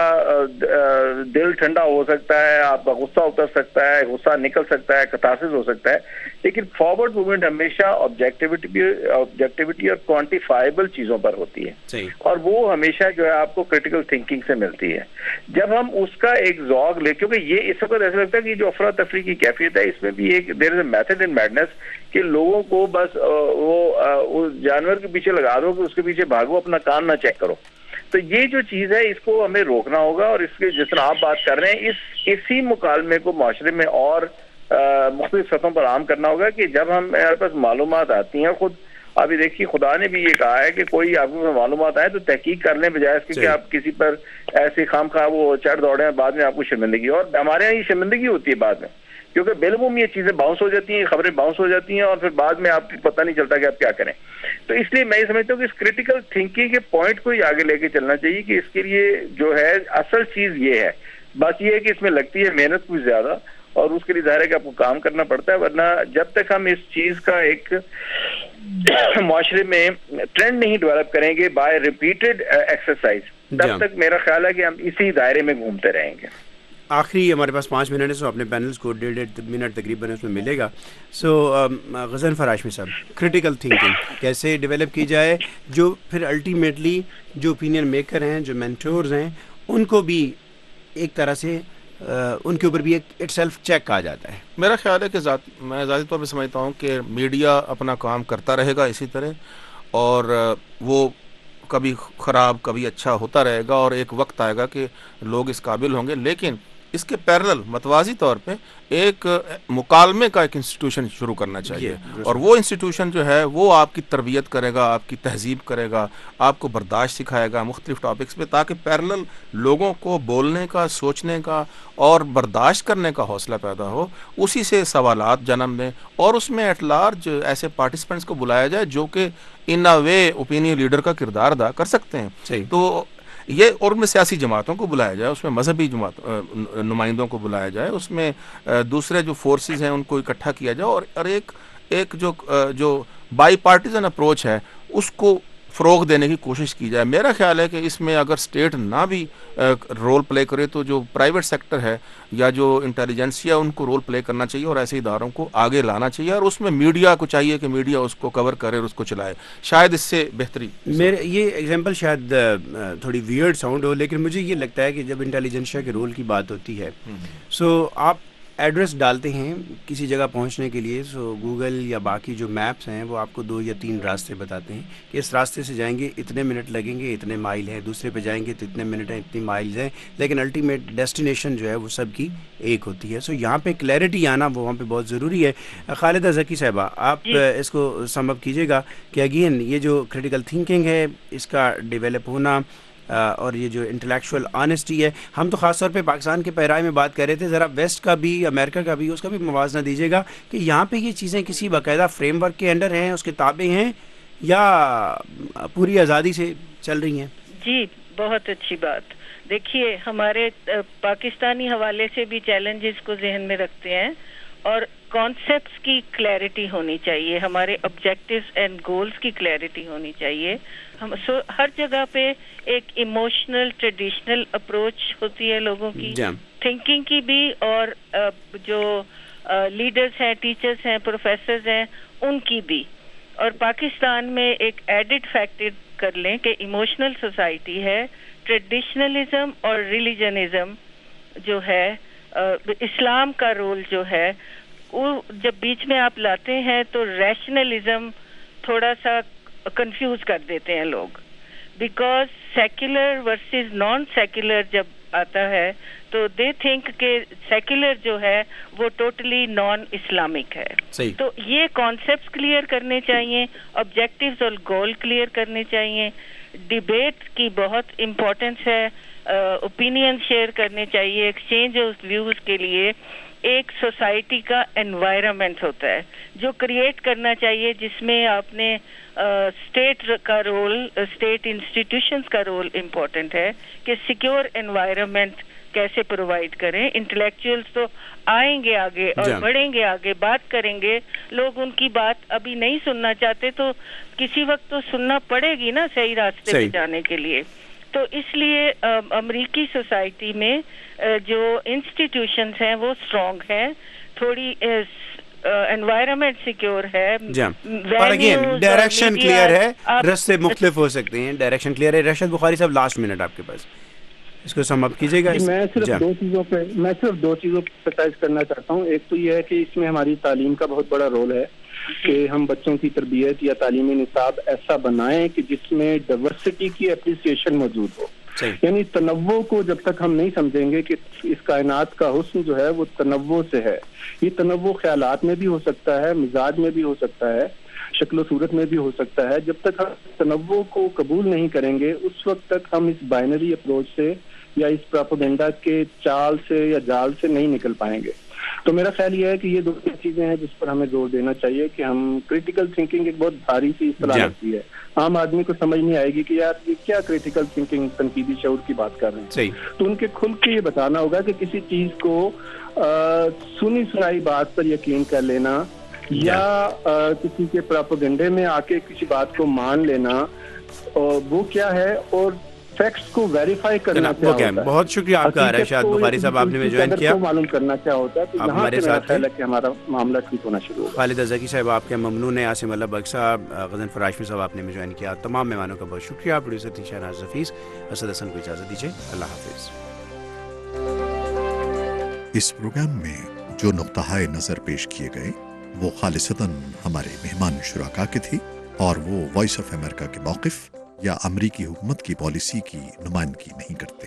دل ٹھنڈا ہو سکتا ہے، آپ کا غصہ اتر سکتا ہے، غصہ نکل سکتا ہے، کتاسس ہو سکتا ہے، لیکن فارورڈ موومنٹ ہمیشہ آبجیکٹیوٹی اور کوانٹیفائبل چیزوں پر ہوتی ہے، اور وہ ہمیشہ جو ہے آپ کو کرٹیکل تھنکنگ سے ملتی ہے۔ جب ہم اس کا ایک ذوق لے، کیونکہ یہ اس وقت ایسا لگتا ہے کہ جو افراتفری کی کیفیت ہے، اس میں بھی ایک دیر از اے میتھڈ ان میڈنس کہ لوگوں کو بس وہ جانور کے پیچھے لگا دو کہ اس کے پیچھے بھاگو، اپنا کام نہ چیک کرو۔ تو یہ جو چیز ہے اس کو ہمیں روکنا ہوگا، اور اس کے جس طرح آپ بات کر رہے ہیں اسی مکالمے کو معاشرے میں اور مختلف سطحوں پر عام کرنا ہوگا کہ جب ہمارے پاس معلومات آتی ہیں، خود ابھی دیکھیے خدا نے بھی یہ کہا ہے کہ کوئی آپ کو معلومات آئے تو تحقیق کر لیں، بجائے اس کے کہ آپ کسی پر ایسے خام خواہ وہ چڑھ دوڑے ہیں، بعد میں آپ کو شرمندگی، اور ہمارے یہاں یہ شرمندگی ہوتی ہے بعد میں، کیونکہ بالعموم یہ چیزیں باؤنس ہو جاتی ہیں، خبریں باؤنس ہو جاتی ہیں، اور پھر بعد میں آپ کو پتہ نہیں چلتا کہ آپ کیا کریں۔ تو اس لیے میں یہ سمجھتا ہوں کہ اس کریٹیکل تھنکنگ کے پوائنٹ کو ہی آگے لے کے چلنا چاہیے کہ اس کے لیے جو ہے اصل چیز یہ ہے، بس یہ ہے کہ اس میں لگتی ہے محنت کچھ زیادہ، اور اس کے لیے ظاہر ہے کہ آپ کو کام کرنا پڑتا ہے، ورنہ جب تک ہم اس چیز کا ایک معاشرے میں ٹرینڈ نہیں ڈیولپ کریں گے بائی ریپیٹڈ ایکسرسائز، تب تک میرا خیال ہے کہ ہم اسی دائرے میں گھومتے رہیں گے. آخری ہمارے پاس 5 منٹ ہے، سو اپنے پینلز کو 1.5 منٹ تقریباً اس میں ملے گا. سو غضنفر ہاشمی صاحب، کریٹیکل تھنکنگ کیسے ڈیولپ کی جائے جو پھر الٹیمیٹلی جو اوپینین میکر ہیں، جو مینٹورز ہیں، ان کو بھی ایک طرح سے ان کے اوپر بھی ایک اٹ سیلف چیک آ جاتا ہے. میرا خیال ہے کہ میں ذاتی طور پہ سمجھتا ہوں کہ میڈیا اپنا کام کرتا رہے گا اسی طرح، اور وہ کبھی خراب کبھی اچھا ہوتا رہے گا، اور ایک وقت آئے گا کہ لوگ اس قابل ہوں گے. لیکن اس کے پیرلل متوازی طور پہ ایک مکالمے کا ایک انسٹیٹیوشن شروع کرنا چاہیے، اور وہ انسٹیٹیوشن جو ہے وہ آپ کی تربیت کرے گا، آپ کی تہذیب کرے گا، آپ کو برداشت سکھائے گا مختلف ٹاپکس پہ، تاکہ پیرلل لوگوں کو بولنے کا، سوچنے کا اور برداشت کرنے کا حوصلہ پیدا ہو، اسی سے سوالات جنم دیں، اور اس میں ایٹ لارج ایسے پارٹیسپینٹس کو بلایا جائے جو کہ ان اے وے اوپینین لیڈر کا کردار ادا کر سکتے ہیں. تو یہ اور میں سیاسی جماعتوں کو بلایا جائے، اس میں مذہبی نمائندوں کو بلایا جائے، اس میں دوسرے جو فورسز ہیں ان کو اکٹھا کیا جائے، اور ایک جو بائی پارٹیزن اپروچ ہے اس کو فروغ دینے کی کوشش کی جائے. میرا خیال ہے کہ اس میں اگر اسٹیٹ نہ بھی رول پلے کرے تو جو پرائیویٹ سیکٹر ہے یا جو انٹیلیجنسیا ان کو رول پلے کرنا چاہیے، اور ایسے اداروں کو آگے لانا چاہیے، اور اس میں میڈیا کو چاہیے کہ میڈیا اس کو کور کرے اور اس کو چلائے. شاید اس سے بہتری. میرے یہ ایگزامپل شاید تھوڑی ویئرڈ ساؤنڈ ہو، لیکن مجھے یہ لگتا ہے کہ جب انٹیلیجنسیا کے رول کی بات ہوتی ہے، سو آپ ایڈریس ڈالتے ہیں کسی جگہ پہنچنے کے لیے، سو گوگل یا باقی جو میپس ہیں وہ آپ کو 2 یا 3 راستے بتاتے ہیں کہ اس راستے سے جائیں گے اتنے منٹ لگیں گے، اتنے مائل ہیں، دوسرے پہ جائیں گے تو اتنے منٹ ہیں، اتنی مائلز ہیں، لیکن الٹیمیٹ ڈیسٹینیشن جو ہے وہ سب کی ایک ہوتی ہے. سو یہاں پہ کلیئرٹی آنا وہ وہاں پہ بہت ضروری ہے. خالدہ ذکی صاحبہ، آپ اس کو سم اپ کیجیے گا کہ اگین یہ جو کریٹیکل تھنکنگ ہے اس کا ڈیولپ ہونا اور یہ جو انٹلیکچوئل آنیسٹی ہے، ہم تو خاص طور پہ پاکستان کے پیرائے میں بات کر رہے تھے، ذرا ویسٹ کا بھی، امریکہ کا بھی، اس کا بھی موازنہ دیجیے گا کہ یہاں پہ یہ چیزیں کسی باقاعدہ فریم ورک کے انڈر ہیں، اس کے تابع ہیں، یا پوری آزادی سے چل رہی ہیں. جی بہت اچھی بات. دیکھیے ہمارے پاکستانی حوالے سے بھی چیلنجز کو ذہن میں رکھتے ہیں، اور کانسیپٹس کی کلیئرٹی ہونی چاہیے، ہمارے آبجیکٹیوز اینڈ گولز کی کلیئرٹی ہونی چاہیے. ہر جگہ پہ ایک ایموشنل ٹریڈیشنل اپروچ ہوتی ہے لوگوں کی تھنکنگ کی بھی، اور جو لیڈرز ہیں، ٹیچرز ہیں، پروفیسرز ہیں، ان کی بھی. اور پاکستان میں ایک ایڈڈ فیکٹر کر لیں کہ ایموشنل سوسائٹی ہے. ٹریڈیشنلزم اور ریلیجنزم جو ہے، اسلام کا رول جو ہے، وہ جب بیچ میں آپ لاتے ہیں تو ریشنلزم تھوڑا سا کنفیوز کر دیتے ہیں لوگ، because secular versus non secular جب آتا ہے تو دے تھنک کہ سیکولر جو ہے وہ ٹوٹلی نان اسلامک ہے. تو یہ کانسیپٹس کلیئر کرنے چاہیے، آبجیکٹیوز اور گول کلیئر کرنے چاہیے. ڈیبیٹ کی بہت امپورٹنس ہے، اوپینین شیئر کرنے چاہیے، ایکسچینج آف ویوز کے لیے ایک سوسائٹی کا انوائرمنٹ ہوتا ہے جو کریٹ کرنا چاہیے، جس میں آپ نے اسٹیٹ کا رول، اسٹیٹ انسٹیٹیوشنز کا رول امپورٹنٹ ہے کہ سیکیور انوائرمنٹ کیسے پرووائڈ کریں. انٹلیکچوئلس تو آئیں گے آگے اور بڑھیں گے آگے، بات کریں گے، لوگ ان کی بات ابھی نہیں سننا چاہتے تو کسی وقت تو سننا پڑے گی نا صحیح راستے پہ جانے کے لیے. تو اس لیے امریکی سوسائٹی میں جو انسٹیٹیوشنز ہیں وہ اسٹرانگ ہیں، تھوڑی انوائرمنٹ سیکیور ہے، اور اگین ڈائریکشن کلیئر ہے، راستے مختلف ہو سکتے ہیں، ڈائریکشن کلیئر ہے. رشد بخاری صاحب لاسٹ منٹ آپ کے پاس، اس کو سم اپ کیجیے گا. میں صرف دو چیزوں پہ ایمفسائز کرنا چاہتا ہوں. ایک تو یہ ہے کہ اس میں ہماری تعلیم کا بہت بڑا رول ہے کہ ہم بچوں کی تربیت یا تعلیمی نصاب ایسا بنائیں کہ جس میں ڈائیورسٹی کی اپریسیشن موجود ہو. یعنی تنوع کو جب تک ہم نہیں سمجھیں گے کہ اس کائنات کا حسن جو ہے وہ تنوع سے ہے. یہ تنوع خیالات میں بھی ہو سکتا ہے، مزاج میں بھی ہو سکتا ہے، شکل و صورت میں بھی ہو سکتا ہے. جب تک ہم تنوع کو قبول نہیں کریں گے اس وقت تک ہم اس بائنری اپروچ سے یا اس پروپیگنڈا کے چال سے یا جال سے نہیں نکل پائیں گے. تو میرا خیال یہ ہے کہ یہ دو چیزیں ہیں جس پر ہمیں زور دینا چاہیے کہ ہم کریٹیکل تھنکنگ ایک بہت بھاری سی اصطلاح لگتی ہے، عام آدمی کو سمجھ نہیں آئے گی کہ یار یہ کیا کریٹیکل تھنکنگ، تنقیدی شعور کی بات کر رہے ہیں. تو ان کے کھل کے یہ بتانا ہوگا کہ کسی چیز کو سنی سنائی بات پر یقین کر لینا یا کسی کے پراپیگنڈے میں آ کے کسی بات کو مان لینا وہ کیا ہے, اور فیکٹس کو ویریفائی کرنا کیا ہوتا ہے. بہت شکریہ آپ کا ارشاد بخاری صاحب, آپ نے میں جوائن کیا, معلوم کرنا کیا ہوتا ہے. تو ہمارے ساتھ کہ ہمارا معاملہ ٹھیک ہونا شروع ہو. خالد ذکی صاحب آپ کے ممنون ہیں, عاصم اللہ بگ صاحب, غزن فراشمی صاحب آپ نے میں جوائن کیا. تمام مہمانوں کا بہت شکریہ. پروڈیوسر تھی شہناز حفیظ. اسد حسن کو اجازت دیجیے, اللہ حافظ. اس پروگرام میں جو نقطہ نظر پیش کیے گئے وہ خالصتاً ہمارے مہمان شرکا کے تھے, اور وہ وائس آف امریکہ کے موقف یا امریکی حکومت کی پالیسی کی نمائندگی نہیں کرتے.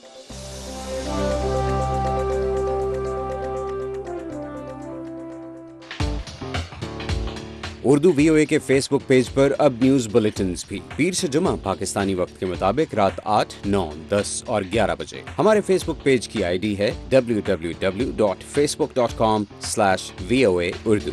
اردو VOA کے فیس بک پیج پر اب نیوز بلیٹنز بھی پیر سے جمعہ پاکستانی وقت کے مطابق رات 8, 9, 10 اور 11 بجے. ہمارے فیس بک پیج کی ID ہے www.facebook.com/VOA Urdu.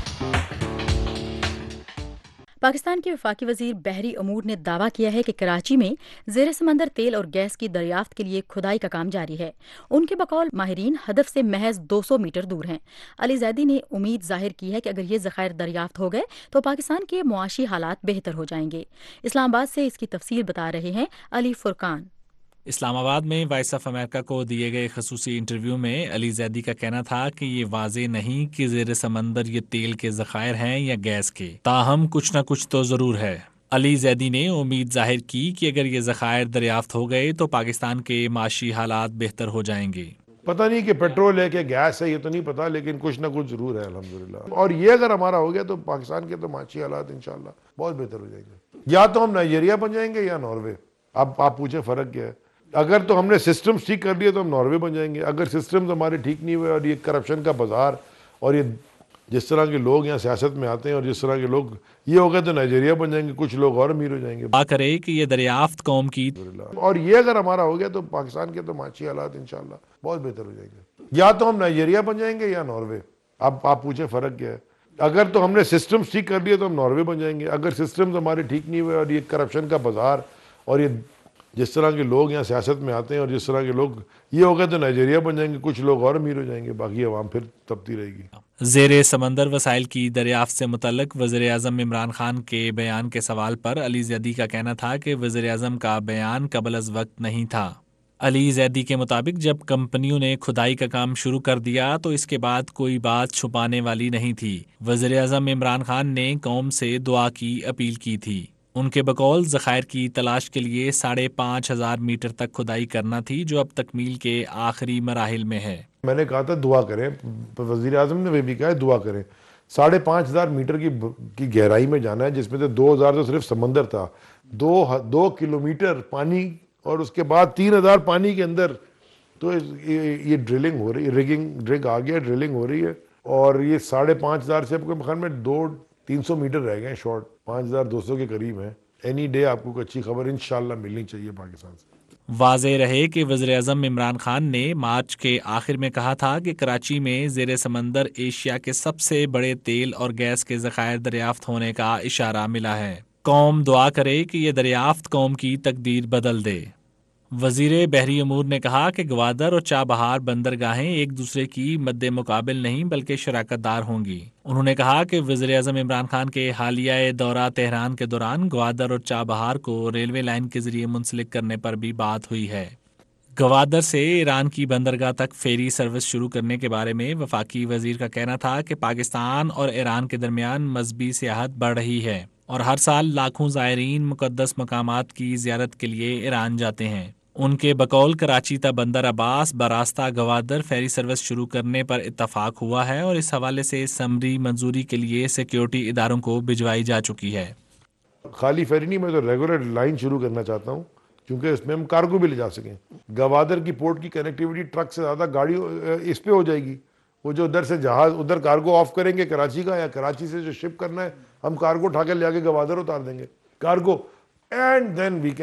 پاکستان کے وفاقی وزیر بحری امور نے دعویٰ کیا ہے کہ کراچی میں زیر سمندر تیل اور گیس کی دریافت کے لیے کھدائی کا کام جاری ہے. ان کے بقول ماہرین ہدف سے محض 200 میٹر دور ہیں. علی زیدی نے امید ظاہر کی ہے کہ اگر یہ ذخائر دریافت ہو گئے تو پاکستان کے معاشی حالات بہتر ہو جائیں گے. اسلام آباد سے اس کی تفصیل بتا رہے ہیں علی فرقان. اسلام آباد میں وائس آف امریکہ کو دیے گئے خصوصی انٹرویو میں علی زیدی کا کہنا تھا کہ یہ واضح نہیں کہ زیر سمندر یہ تیل کے ذخائر ہیں یا گیس کے, تاہم کچھ نہ کچھ تو ضرور ہے. علی زیدی نے امید ظاہر کی کہ اگر یہ ذخائر دریافت ہو گئے تو پاکستان کے معاشی حالات بہتر ہو جائیں گے. پتہ نہیں کہ پیٹرول ہے کہ گیس ہے, یہ تو نہیں پتا, لیکن کچھ نہ کچھ ضرور ہے الحمدللہ. اور یہ اگر ہمارا ہو گیا تو پاکستان کے تو معاشی حالات انشاءاللہ بہت بہتر ہو جائیں گے. یا تو ہم نائجیریا بن جائیں گے یا ناروے. اب آپ پوچھیں فرق کیا ہے. اگر تو ہم نے سسٹمز ٹھیک کر لیے تو ہم ناروے بن جائیں گے. اگر سسٹمز ہمارے ٹھیک نہیں ہوئے اور یہ کرپشن کا بازار اور یہ جس طرح کے لوگ یہاں سیاست میں آتے ہیں اور جس طرح کے لوگ یہ ہو گئے تو نائجیریا بن جائیں گے, کچھ لوگ اور امیر ہو جائیں گے. کرے کہ یہ دریافت قوم کی, اور یہ اگر ہمارا ہو گیا تو پاکستان کے تو معاشی حالات انشاءاللہ بہت بہتر ہو جائیں گے. یا تو ہم نائجیریا بن جائیں گے یا ناروے. اب آپ پوچھیں فرق کیا ہے. اگر تو ہم نے سسٹمز ٹھیک کر لیے تو ہم ناروے بن جائیں گے. اگر سسٹمز ہمارے ٹھیک نہیں ہوئے اور یہ کرپشن کا بازار اور یہ جس طرح کے لوگ یہاں سیاست میں آتے ہیں اور جس طرح کے لوگ یہ ہو گئے تو نائجیریا بن جائیں گے, کچھ لوگ اور امیر ہو جائیں گے, باقی عوام پھر تبتی رہے گی. زیر سمندر وسائل کی دریافت سے متعلق وزیر اعظم عمران خان کے بیان کے سوال پر علی زیدی کا کہنا تھا کہ وزیر اعظم کا بیان قبل از وقت نہیں تھا. علی زیدی کے مطابق جب کمپنیوں نے کھدائی کا کام شروع کر دیا تو اس کے بعد کوئی بات چھپانے والی نہیں تھی. وزیر اعظم عمران خان نے قوم سے دعا کی اپیل کی تھی. ان کے بقول ذخائر کی تلاش کے لیے 5,500 میٹر تک کھدائی کرنا تھی جو اب تکمیل کے آخری مراحل میں ہے. میں نے کہا تھا دعا کریں, وزیر اعظم نے بھی کہا ہے دعا کریں. 5,500 میٹر کی گہرائی میں جانا ہے, جس میں سے 2,000 تو صرف سمندر تھا, 2 کلومیٹر پانی, اور اس کے بعد 3,000 پانی کے اندر. تو یہ ڈرلنگ ہو رہی ہے, ریگ آ گیا, ڈرلنگ ہو رہی ہے, اور یہ 5,500 سے خیال میں 200-300 میٹر رہ گئے ہیں شارٹ, 5,200 کے قریب ہیں. اینی ڈے آپ کو اچھی خبر انشاءاللہ ملنی چاہیے پاکستان سے. واضح رہے کہ وزیر اعظم عمران خان نے مارچ کے آخر میں کہا تھا کہ کراچی میں زیر سمندر ایشیا کے سب سے بڑے تیل اور گیس کے ذخائر دریافت ہونے کا اشارہ ملا ہے. قوم دعا کرے کہ یہ دریافت قوم کی تقدیر بدل دے. وزیر بحری امور نے کہا کہ گوادر اور چابہار بندرگاہیں ایک دوسرے کی مد مقابل نہیں بلکہ شراکت دار ہوں گی. انہوں نے کہا کہ وزیر اعظم عمران خان کے حالیہ دورہ تہران کے دوران گوادر اور چابہار کو ریلوے لائن کے ذریعے منسلک کرنے پر بھی بات ہوئی ہے. گوادر سے ایران کی بندرگاہ تک فیری سروس شروع کرنے کے بارے میں وفاقی وزیر کا کہنا تھا کہ پاکستان اور ایران کے درمیان مذہبی سیاحت بڑھ رہی ہے اور ہر سال لاکھوں زائرین مقدس مقامات کی زیارت کے لیے ایران جاتے ہیں. ان کے بقول کراچی تا بندر عباس براستہ گوادر فیری سروس شروع کرنے پر اتفاق ہوا ہے اور اس حوالے سے سمری منظوری کے لیے سیکیورٹی اداروں کو بھجوائی جا چکی ہے. خالی فیری نہیں, میں تو ریگولر لائن شروع کرنا چاہتا ہوں کیونکہ اس میں ہم کارگو بھی لے جا سکیں. گوادر کی پورٹ کی کنیکٹیوٹی ٹرک سے زیادہ گاڑی اس پہ ہو جائے گی. وہ جو ادھر سے جہاز ادھر کارگو آف کریں گے کراچی کا, یا کراچی سے جو شپ کرنا ہے ہم کارگو اٹھا کے لے کے گوادر اتار دیں گے cargo, and then we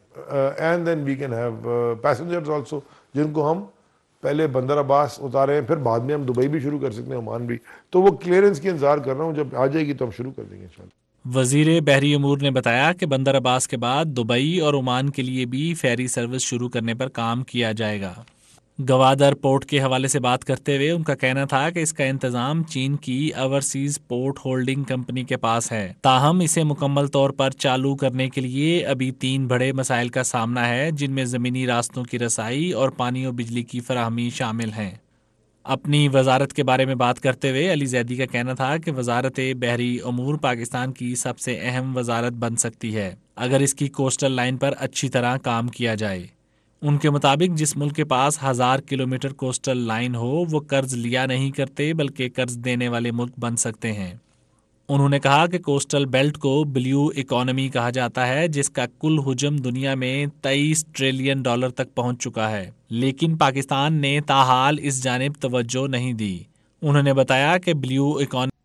can have passengers also, جن کو ہم پہلے بندر عباس اتارے ہیں, پھر بعد میں ہم دبئی بھی شروع کر سکتے ہیں, عمان بھی. تو وہ کلیئرنس کی انتظار کر رہا ہوں, جب آ جائے گی تو ہم شروع کر دیں گے انشاءاللہ. وزیر بحری امور نے بتایا کہ بندر عباس کے بعد دبئی اور عمان کے لیے بھی فیری سروس شروع کرنے پر کام کیا جائے گا. گوادر پورٹ کے حوالے سے بات کرتے ہوئے ان کا کہنا تھا کہ اس کا انتظام چین کی اوورسیز پورٹ ہولڈنگ کمپنی کے پاس ہے، تاہم اسے مکمل طور پر چالو کرنے کے لیے ابھی 3 بڑے مسائل کا سامنا ہے، جن میں زمینی راستوں کی رسائی اور پانی و بجلی کی فراہمی شامل ہیں۔ اپنی وزارت کے بارے میں بات کرتے ہوئے علی زیدی کا کہنا تھا کہ وزارت بحری امور پاکستان کی سب سے اہم وزارت بن سکتی ہے اگر اس کی کوسٹل لائن پر اچھی طرح کام کیا جائے۔ ان کے مطابق جس ملک کے پاس 1000 کلومیٹر کوسٹل لائن ہو وہ قرض لیا نہیں کرتے بلکہ قرض دینے والے ملک بن سکتے ہیں۔ انہوں نے کہا کہ کوسٹل بیلٹ کو بلیو اکانومی کہا جاتا ہے، جس کا کل حجم دنیا میں $23 ٹریلین تک پہنچ چکا ہے، لیکن پاکستان نے تاحال اس جانب توجہ نہیں دی۔ انہوں نے بتایا کہ بلیو اکانومی